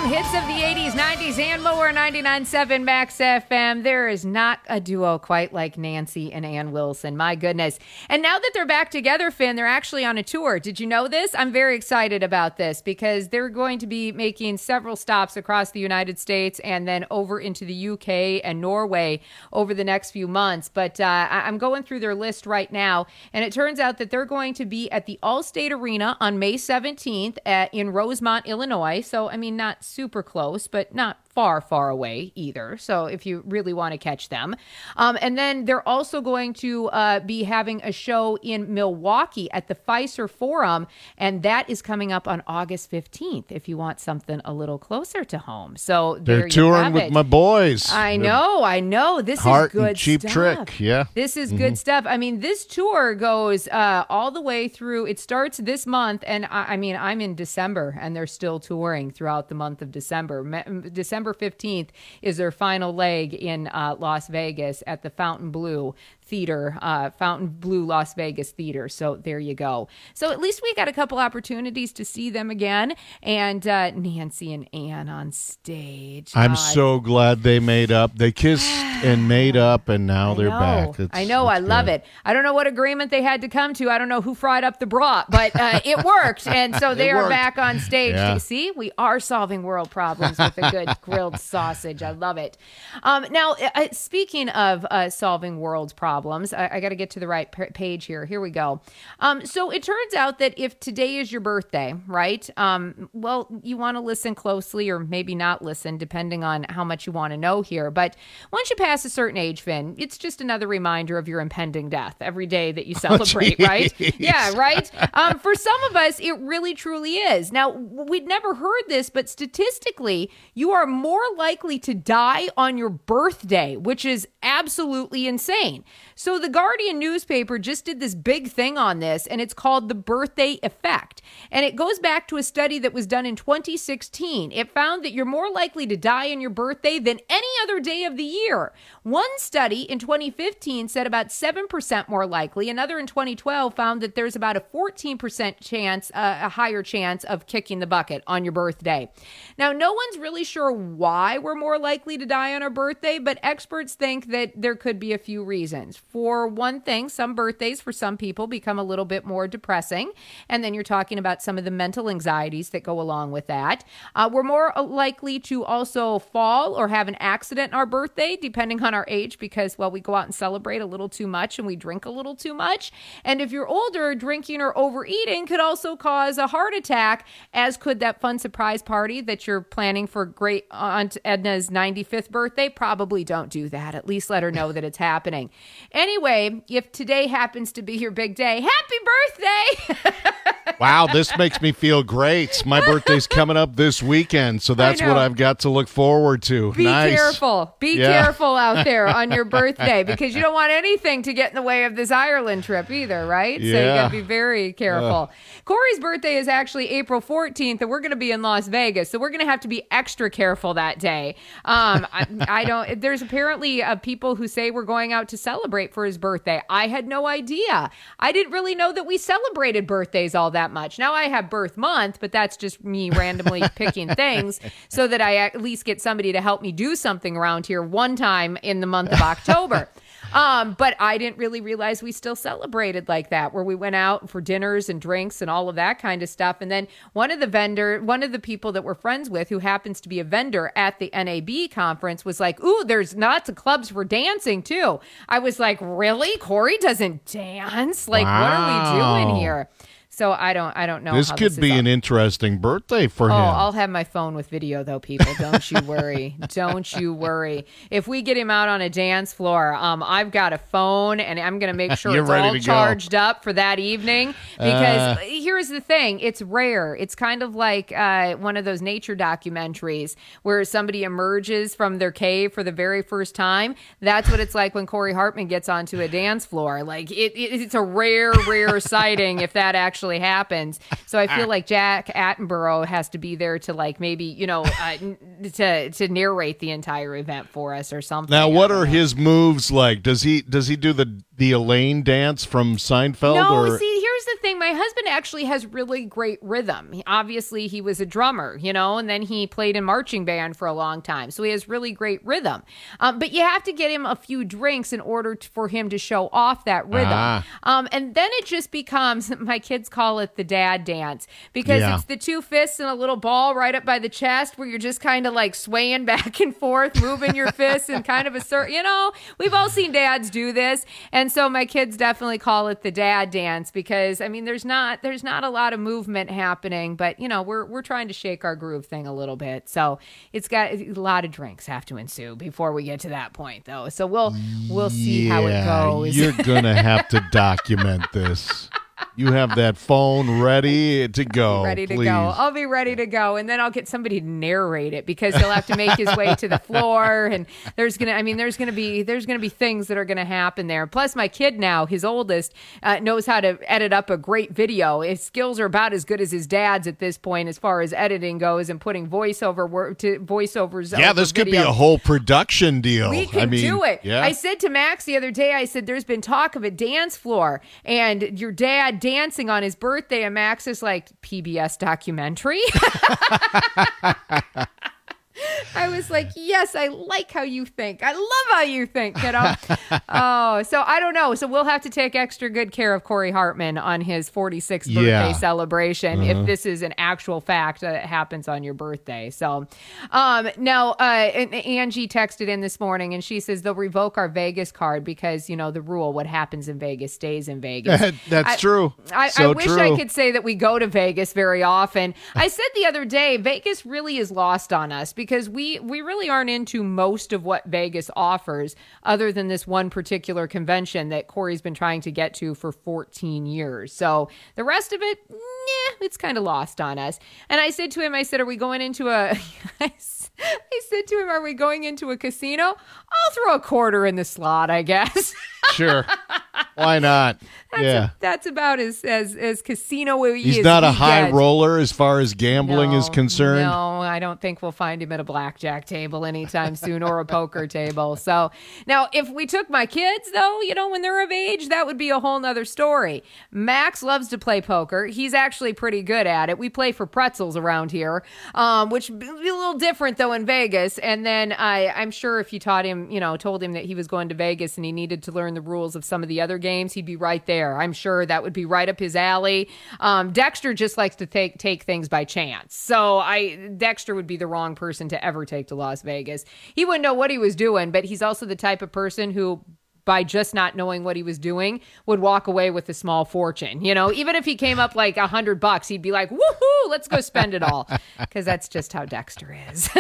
hits of the eighties, nineties, and more. ninety-nine point seven Max F M. There is not a duo quite like Nancy and Ann Wilson. My goodness. And now that they're back together, Finn, they're actually on a tour. Did you know this? I'm very excited about this because they're going to be making several stops across the United States and then over into the U K and Norway over the next few months. But uh, I'm going through their list right now, and it turns out that they're going to be at the Allstate Arena on May seventeenth at, in Rosemont, Illinois. So, I mean, not super close, but not far, far away either. So if you really want to catch them. Um, and then they're also going to uh, be having a show in Milwaukee at the Fiserv Forum. And that is coming up on August fifteenth if you want something a little closer to home. So there
They're
you
touring
have
with
it.
my boys.
I know, I know. This
Heart
is good
and Cheap
stuff.
Trick, yeah.
This is
Mhm.
good stuff. I mean, this tour goes uh, all the way through. It starts this month, and I, I mean, I'm in December, and they're still touring throughout the month of December. Me- December fifteenth is their final leg in uh, Las Vegas at the Fountain Blue Theater, uh, Fountain Blue Las Vegas Theater. So there you go. So at least we got a couple opportunities to see them again, and uh, Nancy and Ann on stage.
I'm
God.
so glad they made up. They kissed and made up, and now they're
know.
back. It's,
I know. I love
good.
it. I don't know what agreement they had to come to. I don't know who fried up the brat, but uh, it worked. And so they
It
are
worked.
back on stage.
Yeah.
See, we are solving world problems with a good grilled sausage. I love it. Um, now, uh, speaking of uh, solving world problems, I, I got to get to the right p- page here. Here we go. Um, so it turns out that if today is your birthday, right? Um, well, you want to listen closely or maybe not listen, depending on how much you want to know here. But once you pass a certain age, Finn, it's just another reminder of your impending death every day that you celebrate, right? Yeah, right? Um, for some of us, it really, truly is. Now, we'd never heard this, but statistically, you are more likely to die on your birthday, which is absolutely insane. So the Guardian newspaper just did this big thing on this, and it's called the birthday effect. And it goes back to a study that was done in twenty sixteen. It found that you're more likely to die on your birthday than any other day of the year. One study in twenty fifteen said about seven percent more likely. Another in twenty twelve found that there's about a fourteen percent chance, uh, a higher chance of kicking the bucket on your birthday. Now, no one's really sure why we're more likely to die on our birthday, but experts think that there could be a few reasons. For one thing, some birthdays for some people become a little bit more depressing. And then you're talking about some of the mental anxieties that go along with that. Uh, we're more likely to also fall or have an accident on our birthday, depending on our age, because, well, we go out and celebrate a little too much and we drink a little too much. And if you're older, drinking or overeating could also cause a heart attack, as could that fun surprise party that you're planning for great Aunt Edna's ninety-fifth birthday. Probably don't do that. At least let her know that it's happening. Anyway, if today happens to be your big day, happy birthday!
Wow, this makes me feel great. My birthday's coming up this weekend, so that's what I've got to look forward to.
Be
nice.
careful. Be
Yeah.
careful out there on your birthday, because you don't want anything to get in the way of this Ireland trip either, right? So you
Yeah.
got to be very careful.
Ugh.
Corey's birthday is actually April fourteenth, and we're going to be in Las Vegas, so we're going to have to be extra careful that day. Um, I, I don't. There's apparently uh, people who say we're going out to celebrate for his birthday. I had no idea. I didn't really know that we celebrated birthdays all that much. Now I have birth month, but that's just me randomly picking things so that I at least get somebody to help me do something around here one time in the month of October. Um, but I didn't really realize we still celebrated like that, where we went out for dinners and drinks and all of that kind of stuff. And then one of the vendor, one of the people that we're friends with, who happens to be a vendor at the N A B conference, was like, "Ooh, there's lots of clubs for dancing too." I was like, "Really? Corey doesn't dance? Like,
Wow.
what are we doing here?" So I don't, I don't know.
This
how
could
this
be
is
an interesting birthday for
Oh,
him.
I'll have my phone with video, though, people. Don't you worry. Don't you worry. If we get him out on a dance floor, um, I've got a phone, and I'm going to make sure
You're
it's
ready
all
to go.
charged up for that evening. Because
Uh.
here's the thing. It's rare. It's kind of like uh, one of those nature documentaries where somebody emerges from their cave for the very first time. That's what it's like when Corey Hartman gets onto a dance floor. Like, it, it, it's a rare, rare sighting if that actually happens. So I feel like Jack Attenborough has to be there to, like, maybe, you know, uh, n- to to narrate the entire event for us or something.
Now, what are his moves like? Does he does he do the the Elaine dance from Seinfeld?
No,
or?
see, here's the thing. My husband actually has really great rhythm. He, obviously, he was a drummer, you know, and then he played in marching band for a long time. So he has really great rhythm. Um, but you have to get him a few drinks in order to, for him to show off that rhythm. Ah. Um, and then it just becomes, my kids call it the dad dance, because yeah. it's the two fists and a little ball right up by the chest where you're just kind of like swaying back and forth, moving your fists and kind of a certain, you know, we've all seen dads do this. And so my kids definitely call it the dad dance because, I mean, there's not there's not a lot of movement happening, but, you know, we're we're trying to shake our groove thing a little bit. So it's got a lot of drinks have to ensue before we get to that point, though. So we'll we'll see
yeah,
how it goes.
You're going to have to document this. You have that phone ready to go.
Ready to
please.
go. I'll be ready to go. And then I'll get somebody to narrate it because he'll have to make his way to the floor. And there's going to, I mean, there's going to be, there's going to be things that are going to happen there. Plus my kid now, his oldest, uh, knows how to edit up a great video. His skills are about as good as his dad's at this point, as far as editing goes and putting voiceover work to voiceovers.
Yeah, this could
video.
be a whole production deal.
We can
I mean,
do it.
Yeah.
I said to Max the other day, I said, there's been talk of a dance floor and your dad dancing on his birthday, and Max is like, P B S documentary? I was like, yes, I like how you think. I love how you think, you know? Oh, so I don't know. So we'll have to take extra good care of Corey Hartman on his forty-sixth birthday
yeah.
celebration uh-huh. if this is an actual fact that happens on your birthday. So um, now uh, Angie texted in this morning and she says they'll revoke our Vegas card because, you know, the rule, what happens in Vegas stays in Vegas.
That's
I,
true.
I,
so
I wish
true.
I could say that we go to Vegas very often. I said the other day, Vegas really is lost on us because Because we, we really aren't into most of what Vegas offers other than this one particular convention that Corey's been trying to get to for fourteen years. So the rest of it, yeah, it's kind of lost on us. And I said to him, I said, are we going into a... I said to him, are we going into a casino? I'll throw a quarter in the slot, I guess.
Sure. Why not?
That's
yeah.
A, that's about as, as, as casino-y
He's
as
not a
he
high
gets.
roller as far as gambling
no,
is concerned.
No, I don't think we'll find him at a blackjack table anytime soon or a poker table. So now if we took my kids, though, you know, when they're of age, that would be a whole nother story. Max loves to play poker. He's actually pretty good at it. We play for pretzels around here, um, which would be a little different, though, in Vegas. And then I, I'm sure if you taught him, you know, told him that he was going to Vegas and he needed to learn the rules of some of the other games, he'd be right there. I'm sure that would be right up his alley. Um, Dexter just likes to take take things by chance. So I Dexter would be the wrong person to ever take to Las Vegas. He wouldn't know what he was doing, but he's also the type of person who, by just not knowing what he was doing, would walk away with a small fortune. You know, even if he came up like a hundred bucks, he'd be like, woohoo, let's go spend it all. Because that's just how Dexter is.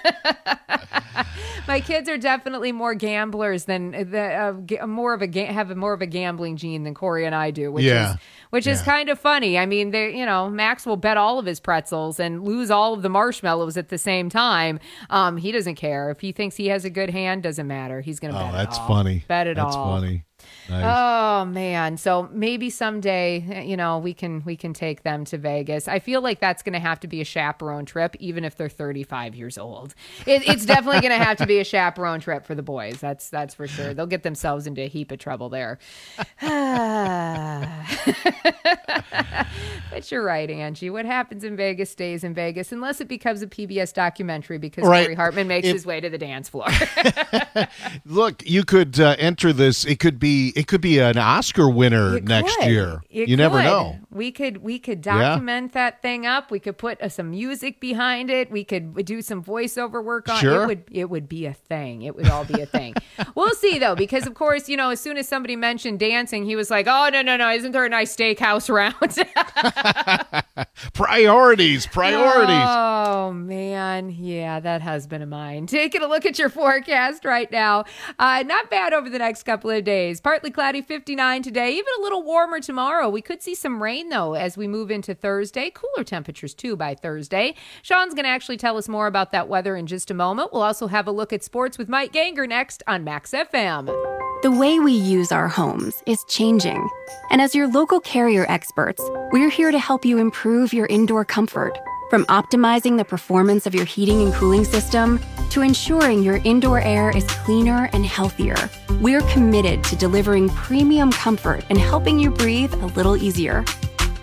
My kids are definitely more gamblers than the uh, more of a ga- have a more of a gambling gene than Corey and I do, which
yeah.
is which yeah. is kind of funny. I mean, they, you know, Max will bet all of his pretzels and lose all of the marshmallows at the same time. Um, he doesn't care if he thinks he has a good hand. Doesn't matter. He's going to
oh,
bet it
that's
all.
funny.
Bet it
that's
all.
That's funny. Nice.
Oh man. So maybe someday, you know, we can, we can take them to Vegas. I feel like that's going to have to be a chaperone trip, even if they're thirty-five years old. It, it's definitely going to have to be a chaperone trip for the boys. That's, that's for sure. They'll get themselves into a heap of trouble there. But you're right, Angie. What happens in Vegas stays in Vegas, unless it becomes a P B S documentary because
right.
Corey Hartman makes
if,
his way to the dance floor.
Look, you could uh, enter this. It could be it could be an Oscar winner
it
next
could.
year.
It
you
could.
never know.
We could we could document yeah. that thing up. We could put uh, some music behind it. We could do some voiceover work on
sure.
it. It would it would be a thing. It would all be a thing. We'll see though, because of course, you know, as soon as somebody mentioned dancing, he was like, "Oh no no no! Isn't there a nice steakhouse around?"
Priorities, priorities.
Oh man, yeah, that husband of mine. Taking a look at your forecast right now. Uh, not bad over the next couple of days. Partly cloudy, fifty-nine today. Even a little warmer tomorrow. We could see some rain though as we move into Thursday. Cooler temperatures too by Thursday. Sean's going to actually tell us more about that weather in just a moment. We'll also have a look at sports with Mike Ganger next on Max F M.
The way we use our homes is changing. And as your local Carrier experts, we're here to help you improve your indoor comfort. From optimizing the performance of your heating and cooling system to ensuring your indoor air is cleaner and healthier, we're committed to delivering premium comfort and helping you breathe a little easier.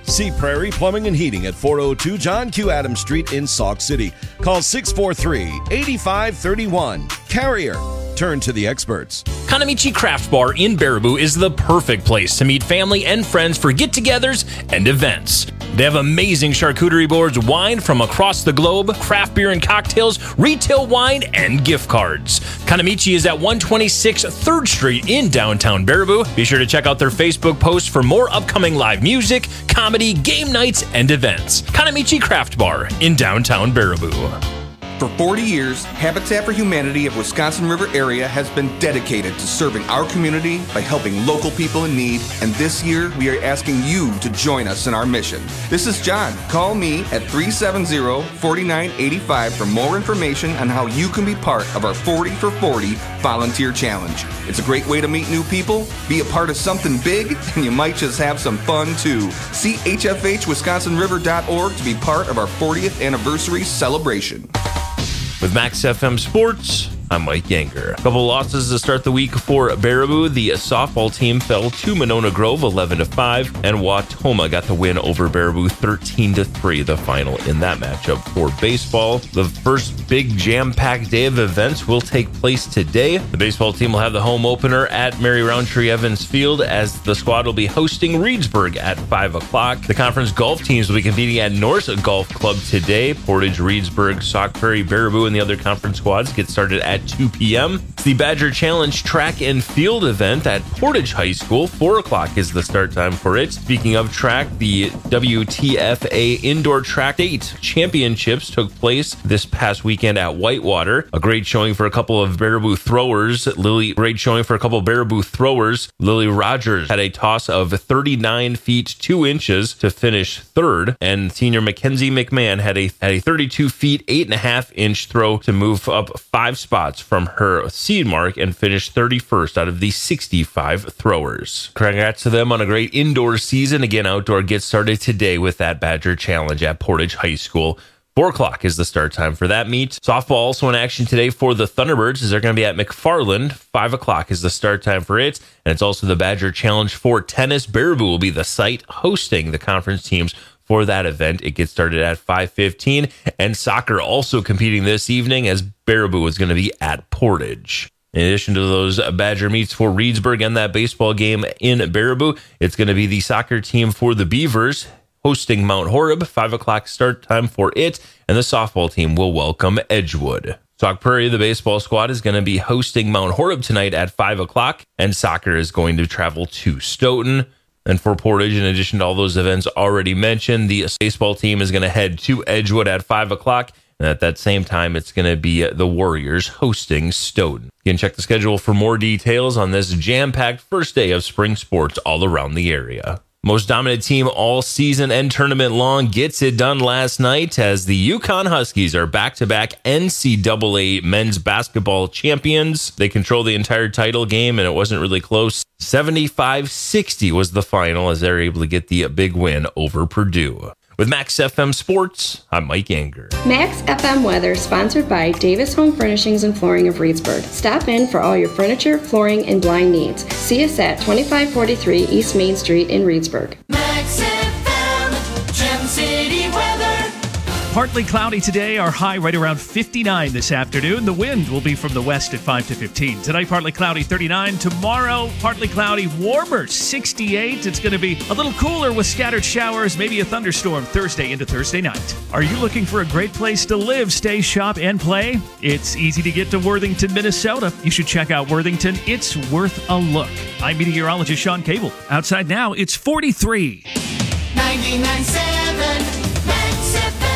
Sea Prairie Plumbing and Heating at four oh two John Q. Adams Street in Sauk City. Call six four three, eight five three one. Carrier. Turn to the experts.
Kanamichi Craft Bar in Baraboo is the perfect place to meet family and friends for get-togethers and events. They have amazing charcuterie boards, wine from across the globe, craft beer and cocktails, retail wine, and gift cards. Kanamichi is at one twenty-six third Street in downtown Baraboo. Be sure to check out their Facebook posts for more upcoming live music, comedy, game nights, and events. Kanamichi Craft Bar in downtown Baraboo.
For forty years, Habitat for Humanity of Wisconsin River area has been dedicated to serving our community by helping local people in need, and this year we are asking you to join us in our mission. This is John. Call me at three seven zero, four nine eight five for more information on how you can be part of our forty for forty volunteer challenge. It's a great way to meet new people, be a part of something big, and you might just have some fun too. See H F H wisconsin river dot org to be part of our fortieth anniversary celebration.
With Max F M Sports, I'm Mike Ganger. A couple losses to start the week for Baraboo. The softball team fell to Monona Grove eleven to five, and Wautoma got the win over Baraboo thirteen to three, the final in that matchup. For baseball, the first big jam-packed day of events will take place today. The baseball team will have the home opener at Mary Roundtree Evans Field as the squad will be hosting Reedsburg at five o'clock. The conference golf teams will be competing at Norse Golf Club today. Portage, Reedsburg, Sauk Prairie, Baraboo, and the other conference squads get started at two p.m. It's the Badger Challenge track and field event at Portage High School. four o'clock is the start time for it. Speaking of track, the W T F A Indoor Track eight Championships took place this past weekend at Whitewater. A great showing for a couple of Baraboo throwers. Lily, great showing for a couple of Baraboo throwers. Lily Rogers had a toss of thirty-nine feet two inches to finish third, and senior Mackenzie McMahon had a, had a thirty-two feet eight and a half inch throw to move up five spots from her seed mark and finish thirty-first out of the sixty-five throwers. Congrats to them on a great indoor season. Again, outdoor gets started today with that Badger Challenge at Portage High School. Four o'clock is the start time for that meet. Softball also in action today for the Thunderbirds as they're going to be at McFarland. Five o'clock is the start time for it. And it's also the Badger Challenge for tennis. Baraboo will be the site hosting the conference teams for that event. It gets started at five fifteen, and soccer also competing this evening as Baraboo is going to be at Portage. In addition to those Badger meets for Reedsburg and that baseball game in Baraboo, it's going to be the soccer team for the Beavers hosting Mount Horeb. five o'clock start time for it, and the softball team will welcome Edgewood. Sauk Prairie, the baseball squad, is going to be hosting Mount Horeb tonight at five o'clock, and soccer is going to travel to Stoughton. And for Portage, in addition to all those events already mentioned, the baseball team is going to head to Edgewood at five o'clock. And at that same time, it's going to be the Warriors hosting Stoughton. You can check the schedule for more details on this jam-packed first day of spring sports all around the area. Most dominant team all season and tournament long gets it done last night as the Yukon Huskies are back-to-back N C double A men's basketball champions. They control the entire title game, and it wasn't really close. seventy-five sixty was the final as they're able to get the big win over Purdue. With Max F M Sports, I'm Mike Anger.
Max F M Weather, sponsored by Davis Home Furnishings and Flooring of Reedsburg. Stop in for all your furniture, flooring, and blind needs. See us at twenty-five forty-three East Main Street in Reedsburg.
Max F M, Gem City weather.
Partly cloudy today, our high right around fifty-nine this afternoon. The wind will be from the west at five to fifteen. Tonight, partly cloudy, thirty-nine. Tomorrow, partly cloudy, warmer, sixty-eight. It's going to be a little cooler with scattered showers, maybe a thunderstorm Thursday into Thursday night. Are you looking for a great place to live, stay, shop, and play? It's easy to get to Worthington, Minnesota. You should check out Worthington. It's worth a look. I'm meteorologist Sean Cable. Outside now, it's forty-three.
ninety-nine point seven Max F M.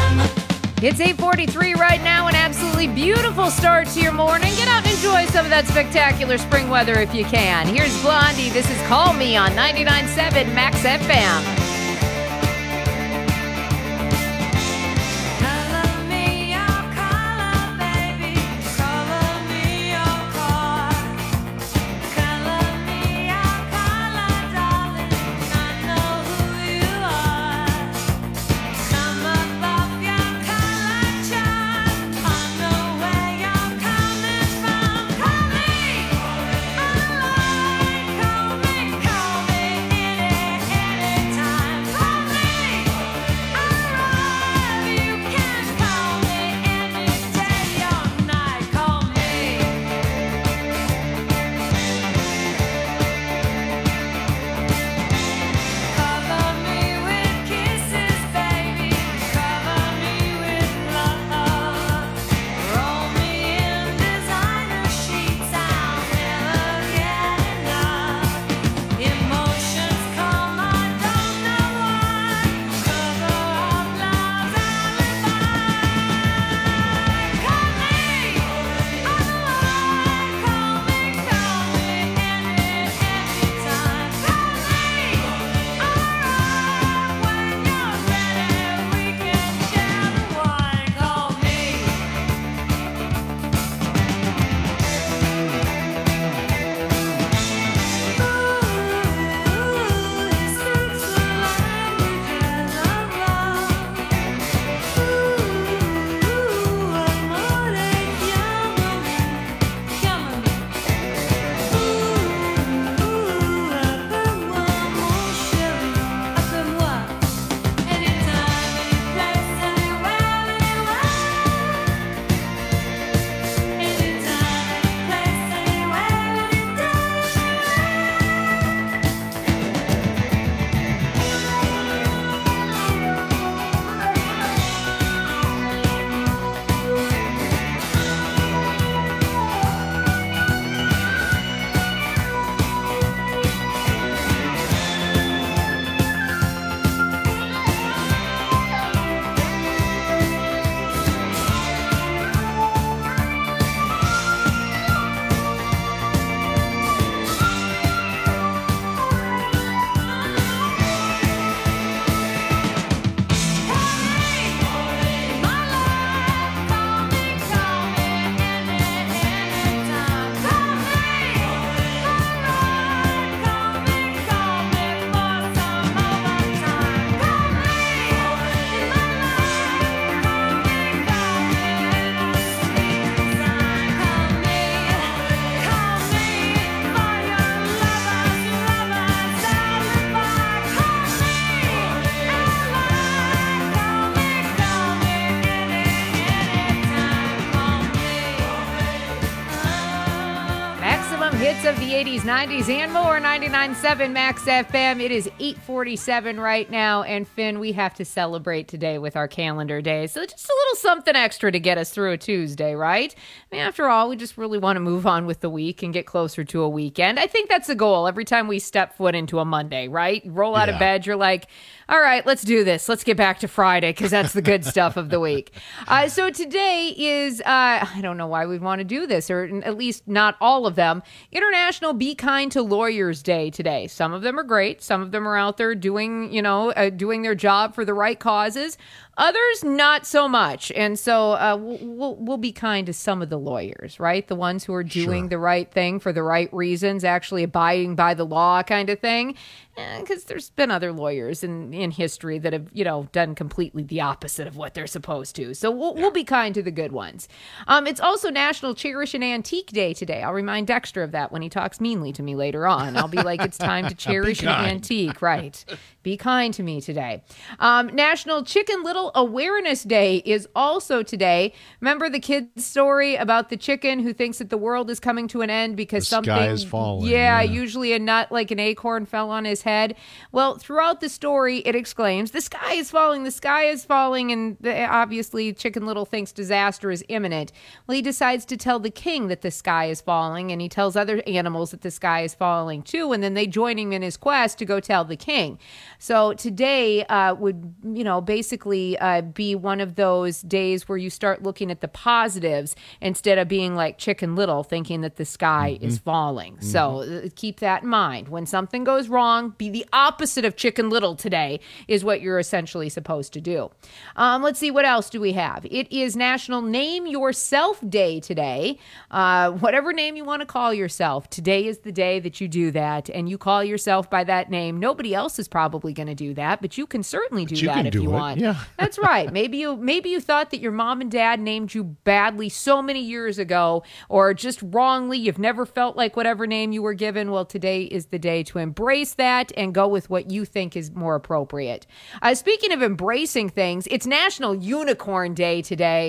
It's eight forty-three right now, an absolutely beautiful start to your morning. Get out and enjoy some of that spectacular spring weather if you can. Here's Blondie. This is Call Me on ninety-nine point seven Max F M.
Time.
nineties, and more. ninety-nine point seven Max F M. It is eight forty-seven right now. And Finn, we have to celebrate today with our calendar day. So just a little something extra to get us through a Tuesday, right? I mean, after all, we just really want to move on with the week and get closer to a weekend. I think that's the goal every time we step foot into a Monday, right? You roll out yeah. of bed, you're like, all right, let's do this. Let's get back to Friday because that's the good stuff of the week. Uh, so today is, uh, I don't know why we'd want to do this, or at least not all of them, International Be Kind to Lawyers Day today. Some of them are great. Some of them are out there doing, you know, uh, doing their job for the right causes. Others, not so much. And so uh, we'll, we'll be kind to some of the lawyers, right? The ones who are doing sure. the right thing for the right reasons, actually abiding by the law kind of thing. Because there's been other lawyers in, in history that have, you know, done completely the opposite of what they're supposed to. So we'll, yeah. we'll be kind to the good ones. Um, it's also National Cherish an Antique Day today. I'll remind Dexter of that when he talks meanly to me later on. I'll be like, it's time to cherish an antique. Right. Be kind to me today. Um, National Chicken Little Awareness Day is also today. Remember the kid's story about the chicken who thinks that the world is coming to an end because
the
something...
sky is falling.
Yeah,
yeah,
usually a nut like an acorn fell on his head. Well, throughout the story, it exclaims, the sky is falling, the sky is falling, and the, obviously Chicken Little thinks disaster is imminent. Well, he decides to tell the king that the sky is falling, and he tells other animals that the sky is falling too, and then they join him in his quest to go tell the king. So today uh, would, you know, basically uh, be one of those days where you start looking at the positives instead of being like Chicken Little, thinking that the sky mm-hmm. is falling. Mm-hmm. So uh, keep that in mind. When something goes wrong, be the opposite of Chicken Little today is what you're essentially supposed to do. Um, let's see, what else do we have? It is National Name Yourself Day today. Uh, whatever name you want to call yourself, today is the day that you do that, and you call yourself by that name. Nobody else is probably going to do that, but you can certainly do
you
that if
do
you
it.
want.
Yeah.
That's right. Maybe you maybe you thought that your mom and dad named you badly so many years ago, or just wrongly. You've never felt like whatever name you were given. Well, today is the day to embrace that and go with what you think is more appropriate. Uh, speaking of embracing things, it's National Unicorn Day today.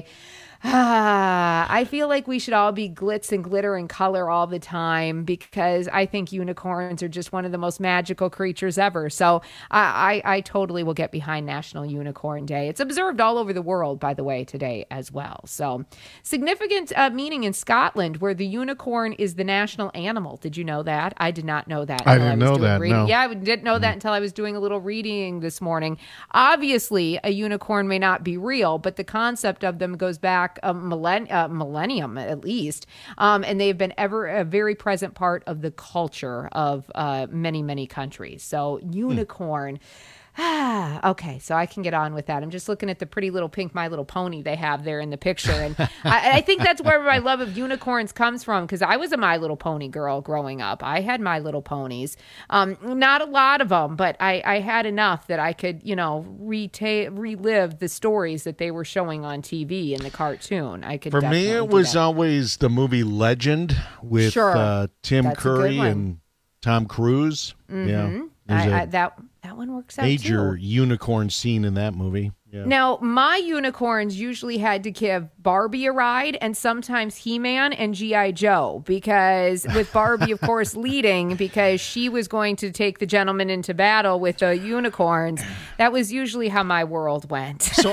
Ah, I feel like we should all be glitz and glitter and color all the time because I think unicorns are just one of the most magical creatures ever. So I, I, I totally will get behind National Unicorn Day. It's observed all over the world, by the way, today as well. So significant uh, meaning in Scotland where the unicorn is the national animal. Did you know that? I did not know that.
I didn't I know that,
reading.
no.
Yeah, I didn't know that until I was doing a little reading this morning. Obviously, a unicorn may not be real, but the concept of them goes back a millenn- uh, millennium at least, um, and they've been ever a very present part of the culture of uh, many, many countries. So unicorn. Hmm. Ah, okay, so I can get on with that. I'm just looking at the pretty little pink My Little Pony they have there in the picture. And I, I think that's where my love of unicorns comes from, because I was a My Little Pony girl growing up. I had My Little Ponies. Um, not a lot of them, but I, I had enough that I could, you know, reta- relive the stories that they were showing on T V in the cartoon. I could
For me, it was that. always the movie Legend with
sure.
uh, Tim
That's
Curry and Tom Cruise.
Mm-hmm.
Yeah,
I, I, that that one works out
major
too.
unicorn scene in that movie. Yeah.
Now, my unicorns usually had to give Barbie a ride and sometimes He-Man and G I. Joe, because with Barbie, of course, leading because she was going to take the gentleman into battle with the unicorns. That was usually how my world went.
So,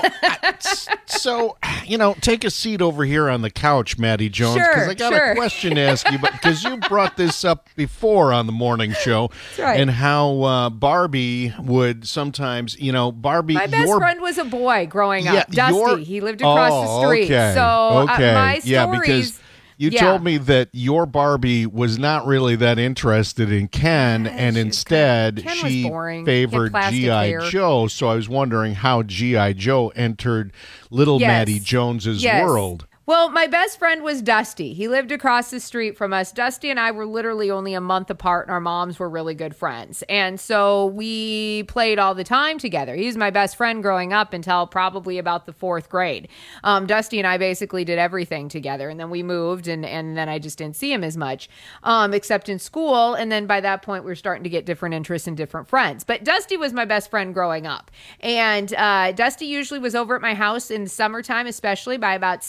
so you know, take a seat over here on the couch, Maddie Jones, because
sure,
I got
sure.
a question to ask you, because you brought this up before on the morning show,
That's right.
and how uh, Barbie would sometimes, you know, Barbie.
My best
your,
friend was a boy growing
yeah,
up, Dusty.
Your,
He lived across
oh,
the street.
Okay,
so
okay.
uh, my stories.
Yeah, because you
yeah.
told me that your Barbie was not really that interested in Ken, and instead
Ken
she
was boring.
favored G I. Joe. So I was wondering how G I. Joe entered little
yes.
Maddie Jones's
yes.
world.
Well, my best friend was Dusty. He lived across the street from us. Dusty and I were literally only a month apart, and our moms were really good friends. And so we played all the time together. He was my best friend growing up until probably about the fourth grade. Um, Dusty and I basically did everything together, and then we moved, and, and then I just didn't see him as much, um, except in school. And then by that point, we were starting to get different interests and different friends. But Dusty was my best friend growing up. And uh, Dusty usually was over at my house in the summertime, especially by about seven o'clock.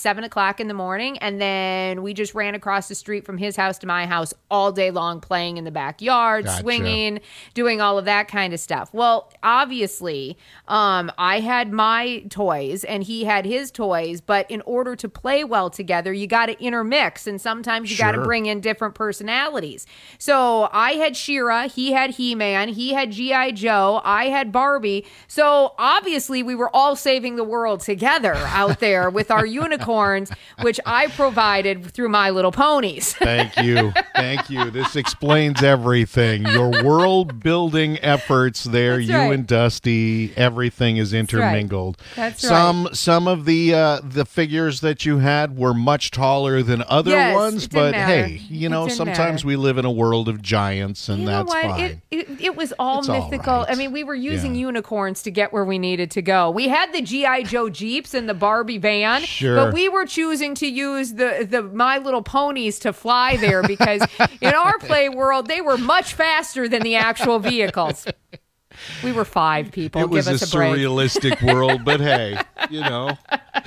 o'clock in the morning, and then we just ran across the street from his house to my house all day long, playing in the backyard,
Gotcha.
swinging, doing all of that kind of stuff. Well, obviously, um, I had my toys and he had his toys, but in order to play well together, you got to intermix, and sometimes you got to
Sure.
bring in different personalities. So I had She-Ra, he had He-Man, he had G I. Joe, I had Barbie. So obviously we were all saving the world together out there with our unicorns, which I provided through My Little Ponies.
Thank you. Thank you. This explains everything. Your world building efforts there,
That's
you
right.
and Dusty, everything is intermingled.
That's right.
some some of the uh, the figures that you had were much taller than other
Yes,
ones,
it didn't
but
matter.
hey, you
It
know,
didn't
sometimes
matter.
we live in a world of giants, and
You know
that's
what?
fine.
It, it, it was all
It's all
mythical.
right.
I mean, we were using
Yeah.
unicorns to get where we needed to go. We had the G I. Joe Jeeps and the Barbie van,
Sure.
but we were choosing to use the, the My Little Ponies to fly there because in our play world, they were much faster than the actual vehicles. We were five people.
It was
Give
a
us a break.
surrealistic world, but hey, you know,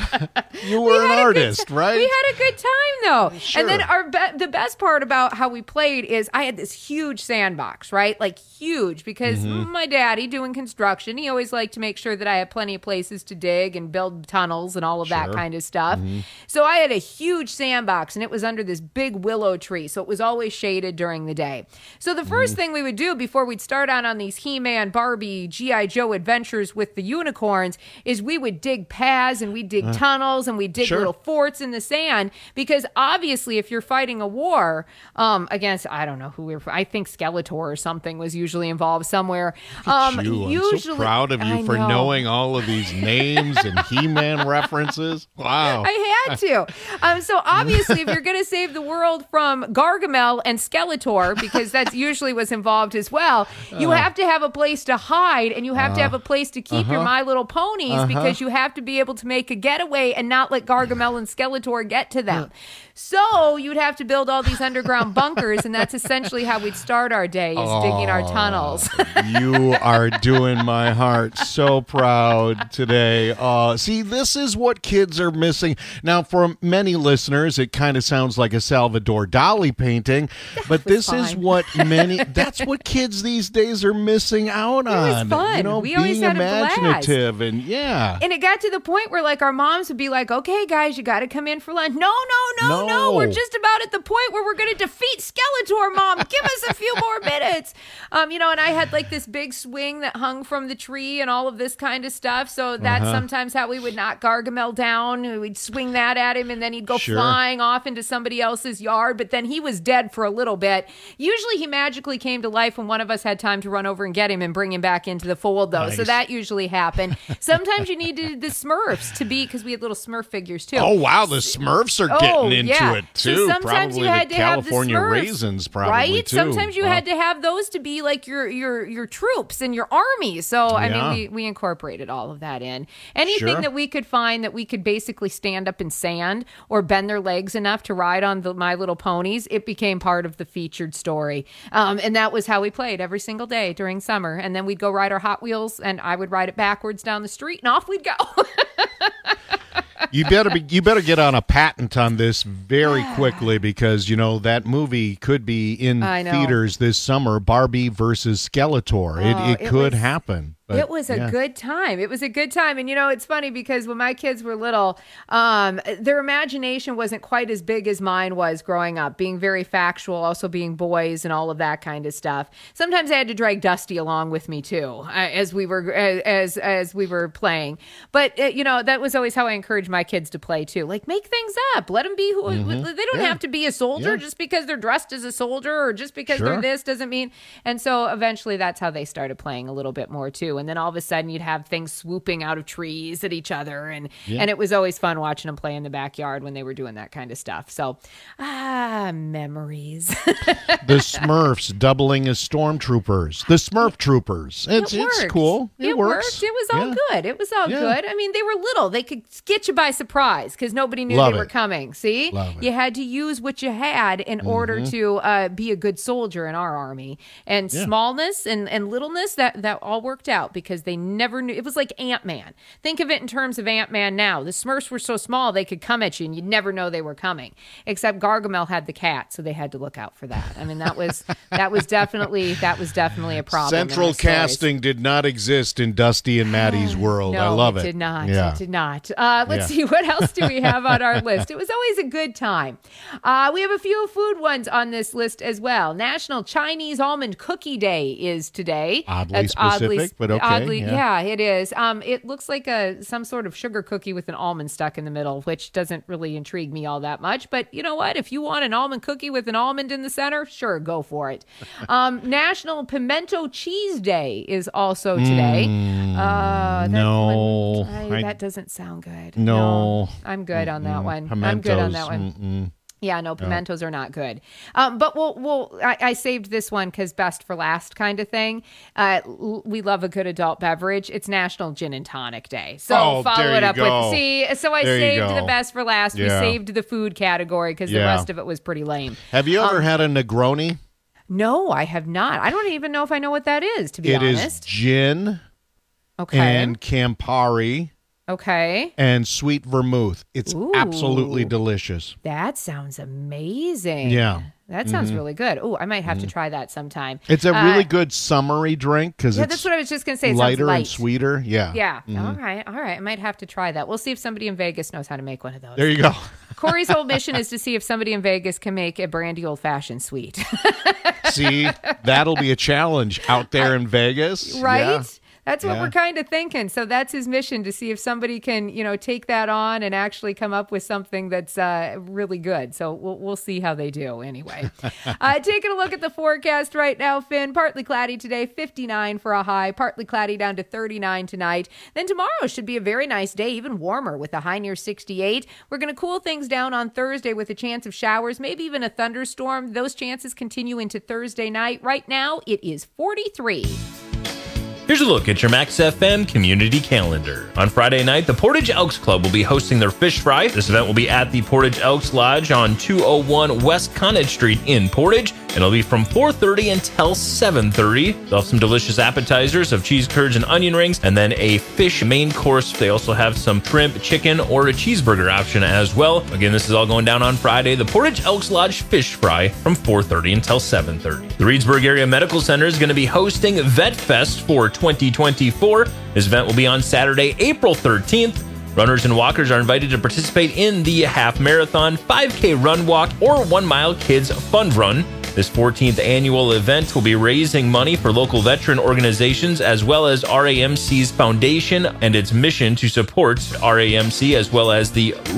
you were an
had a good
artist,
ti-
right?
We had a good time though.
Sure.
And then our be- the best part about how we played is I had this huge sandbox, right? Like huge, because
Mhm.
my daddy doing construction, he always liked to make sure that I had plenty of places to dig and build tunnels and all of that
Sure.
kind of stuff.
Mhm.
So I had a huge sandbox and it was under this big willow tree, so it was always shaded during the day. So the 1st
Mm-hmm.
thing we would do before we'd start out on these He-Man, Barbie, G I. Joe adventures with the unicorns is we would dig paths and we'd dig
Uh,
tunnels and we'd dig
sure.
little forts in the sand, because obviously if you're fighting a war um, against, I don't know who we were, I think Skeletor or something was usually involved somewhere. Um,
you. I'm
usually,
so proud of you
I
for
know.
knowing all of these names and He-Man references. Wow.
I had to. Um, so obviously, if you're going to save the world from Gargamel and Skeletor, because that's usually what's involved as well, you
Uh.
have to have a place to hide and you have to
Uh.
have a place to keep your
Uh-huh.
My Little Ponies
Uh-huh.
because you have to be able to make a getaway and not let Gargamel and Skeletor get to them. So you'd have to build all these underground bunkers, and that's essentially how we'd start our day, is digging our tunnels.
You are doing my heart so proud today. Uh, see, this is what kids are missing. Now, for many listeners, it kind of sounds like a Salvador Dali painting, but this is
fine.
what many, that's what kids these days are missing out
was
on.
fun.
You know,
We always
being
had a blast.
imaginative and yeah.
And it got to the point where, like, our moms would be like, okay, guys, you got to come in for lunch. No, no, no, no.
No.
We're just about at the point where we're going to defeat Skeletor, Mom. Give us a few more minutes. Um, you know, and I had, like, this big swing that hung from the tree and all of this kind of stuff. So that's
Uh-huh.
sometimes how we would knock Gargamel down. We'd swing that at him, and then he'd go
Sure.
flying off into somebody else's yard. But then he was dead for a little bit. Usually he magically came to life when one of us had time to run over and get him and bring him back into the fold, though. So
Nice.
that usually happened. Sometimes you needed the Smurfs to be, because we had little Smurf figures too.
Oh, wow. The Smurfs are getting
Oh,
into
yeah.
it,
So
too.
sometimes
probably
you had
the
to have the
California
Smurfs,
Raisins, probably,
right?
too.
Sometimes you
Wow.
had to have those to be like your your your troops and your army. So I
Yeah.
mean, we, we incorporated all of that in. Anything
Sure.
that we could find that we could basically stand up in sand or bend their legs enough to ride on the My Little Ponies, it became part of the featured story. Um, and that was how we played every single day during summer. And then we'd go ride our Hot Wheels, and I would ride it backwards down the street, and off we'd go.
You better be. You better get on a patent on this very quickly, because you know that movie could be in
I know.
theaters this summer. Barbie versus Skeletor.
Oh,
it it
it
could
was-
happen. but,
It was a
yeah.
good time. It was a good time. And, you know, it's funny because when my kids were little, um, their imagination wasn't quite as big as mine was growing up, being very factual, also being boys and all of that kind of stuff. Sometimes I had to drag Dusty along with me, too, uh, as we were as as we were playing. But, uh, you know, that was always how I encouraged my kids to play, too. Like, make things up. Let them be who
Mhm.
they don't
Yeah.
have to be a soldier
Yeah.
just because they're dressed as a soldier, or just because
Sure.
they're this doesn't mean. And so eventually that's how they started playing a little bit more, too. And then all of a sudden you'd have things swooping out of trees at each other. And,
Yeah.
and it was always fun watching them play in the backyard when they were doing that kind of stuff. So, ah, memories.
The Smurfs doubling as stormtroopers. The Smurf Troopers. It's
It
it's
worked.
cool. It,
It
works.
worked. It was all
Yeah.
good. It was all
Yeah.
good. I mean, they were little. They could get you by surprise because nobody knew
Love
they were
it.
coming. See?
Love it.
You had to use what you had in order
Mhm.
to uh, be a good soldier in our army. And
Yeah.
smallness and, and littleness, that, that all worked out. out because they never knew. It was like Ant-Man. Think of it in terms of Ant-Man now. The Smurfs were so small they could come at you and you'd never know they were coming. Except Gargamel had the cat, so they had to look out for that. I mean, that was that was definitely that was definitely a problem.
Central casting did not exist in Dusty and Maddie's world.
No,
I love
it
it.
did not.
Yeah.
It did not. Uh, let's
Yeah.
see, what else do we have on our list? It was always a good time. Uh, we have a few food ones on this list as well. National Chinese Almond Cookie Day is today.
Oddly
That's
specific, but okay,
Oddly,
yeah.
yeah. it is. Um, it looks like a some sort of sugar cookie with an almond stuck in the middle, which doesn't really intrigue me all that much. But you know what? If you want an almond cookie with an almond in the center, sure, go for it. Um, National Pimento Cheese Day is also today.
Mm,
uh, that
no.
one- I-
I-
that doesn't sound good.
No.
I'm good on that
Mm-mm.
one. I'm good on
Pimentos,
that one.
mm-mm.
Yeah, no, pimentos are not good. Um, but we'll, we'll, I, I saved this one because best for last kind of thing. Uh, l- we love a good adult beverage. It's National Gin and Tonic Day. So
Oh,
follow
there
it
you
up
go.
with, see, so I
There you
saved
go.
the best for last. We
Yeah.
saved the food category because the
Yeah.
rest of it was pretty lame.
Have you ever
Um,
had a Negroni?
No, I have not. I don't even know if I know what that is, to be
It is
honest.
gin
Okay.
and Campari
Okay.
and sweet vermouth. It's
Ooh.
absolutely delicious.
That sounds amazing.
Yeah.
That sounds
Mhm.
really good. Oh, I might have to try that sometime.
It's a
Uh,
really good summery drink because
Yeah,
it's
that's what I was just going to say. It sounds
lighter
light.
and sweeter. Yeah.
Yeah.
Mhm.
All right. All right. I might have to try that. We'll see if somebody in Vegas knows how to make one of those.
There you go.
Corey's whole mission is to see if somebody in Vegas can make a brandy old fashioned sweet.
See, that'll be a challenge out there in Vegas.
Right?
Yeah.
That's what
Yeah.
we're kind of thinking. So that's his mission, to see if somebody can, you know, take that on and actually come up with something that's uh, really good. So we'll, we'll see how they do anyway. uh, taking a look at the forecast right now, Finn. Partly cloudy today, fifty-nine for a high. Partly cloudy down to thirty-nine tonight. Then tomorrow should be a very nice day, even warmer with a high near sixty-eight. We're going to cool things down on Thursday with a chance of showers, maybe even a thunderstorm. Those chances continue into Thursday night. Right now, it is forty-three.
Here's a look at your Max F M community calendar. On Friday night, the Portage Elks Club will be hosting their fish fry. This event will be at the Portage Elks Lodge on two oh one West Connet Street in Portage. It'll be from four thirty until seven thirty. They'll have some delicious appetizers of cheese curds and onion rings, and then a fish main course. They also have some shrimp, chicken, or a cheeseburger option as well. Again, this is all going down on Friday. The Portage Elks Lodge Fish Fry from four thirty until seven thirty. The Reedsburg Area Medical Center is going to be hosting Vet Fest for twenty twenty-four. This event will be on Saturday, April thirteenth. Runners and walkers are invited to participate in the half marathon, five K run walk, or one mile kids fun run. This fourteenth annual event will be raising money for local veteran organizations as well as R A M C's foundation and its mission to support R A M C as well as the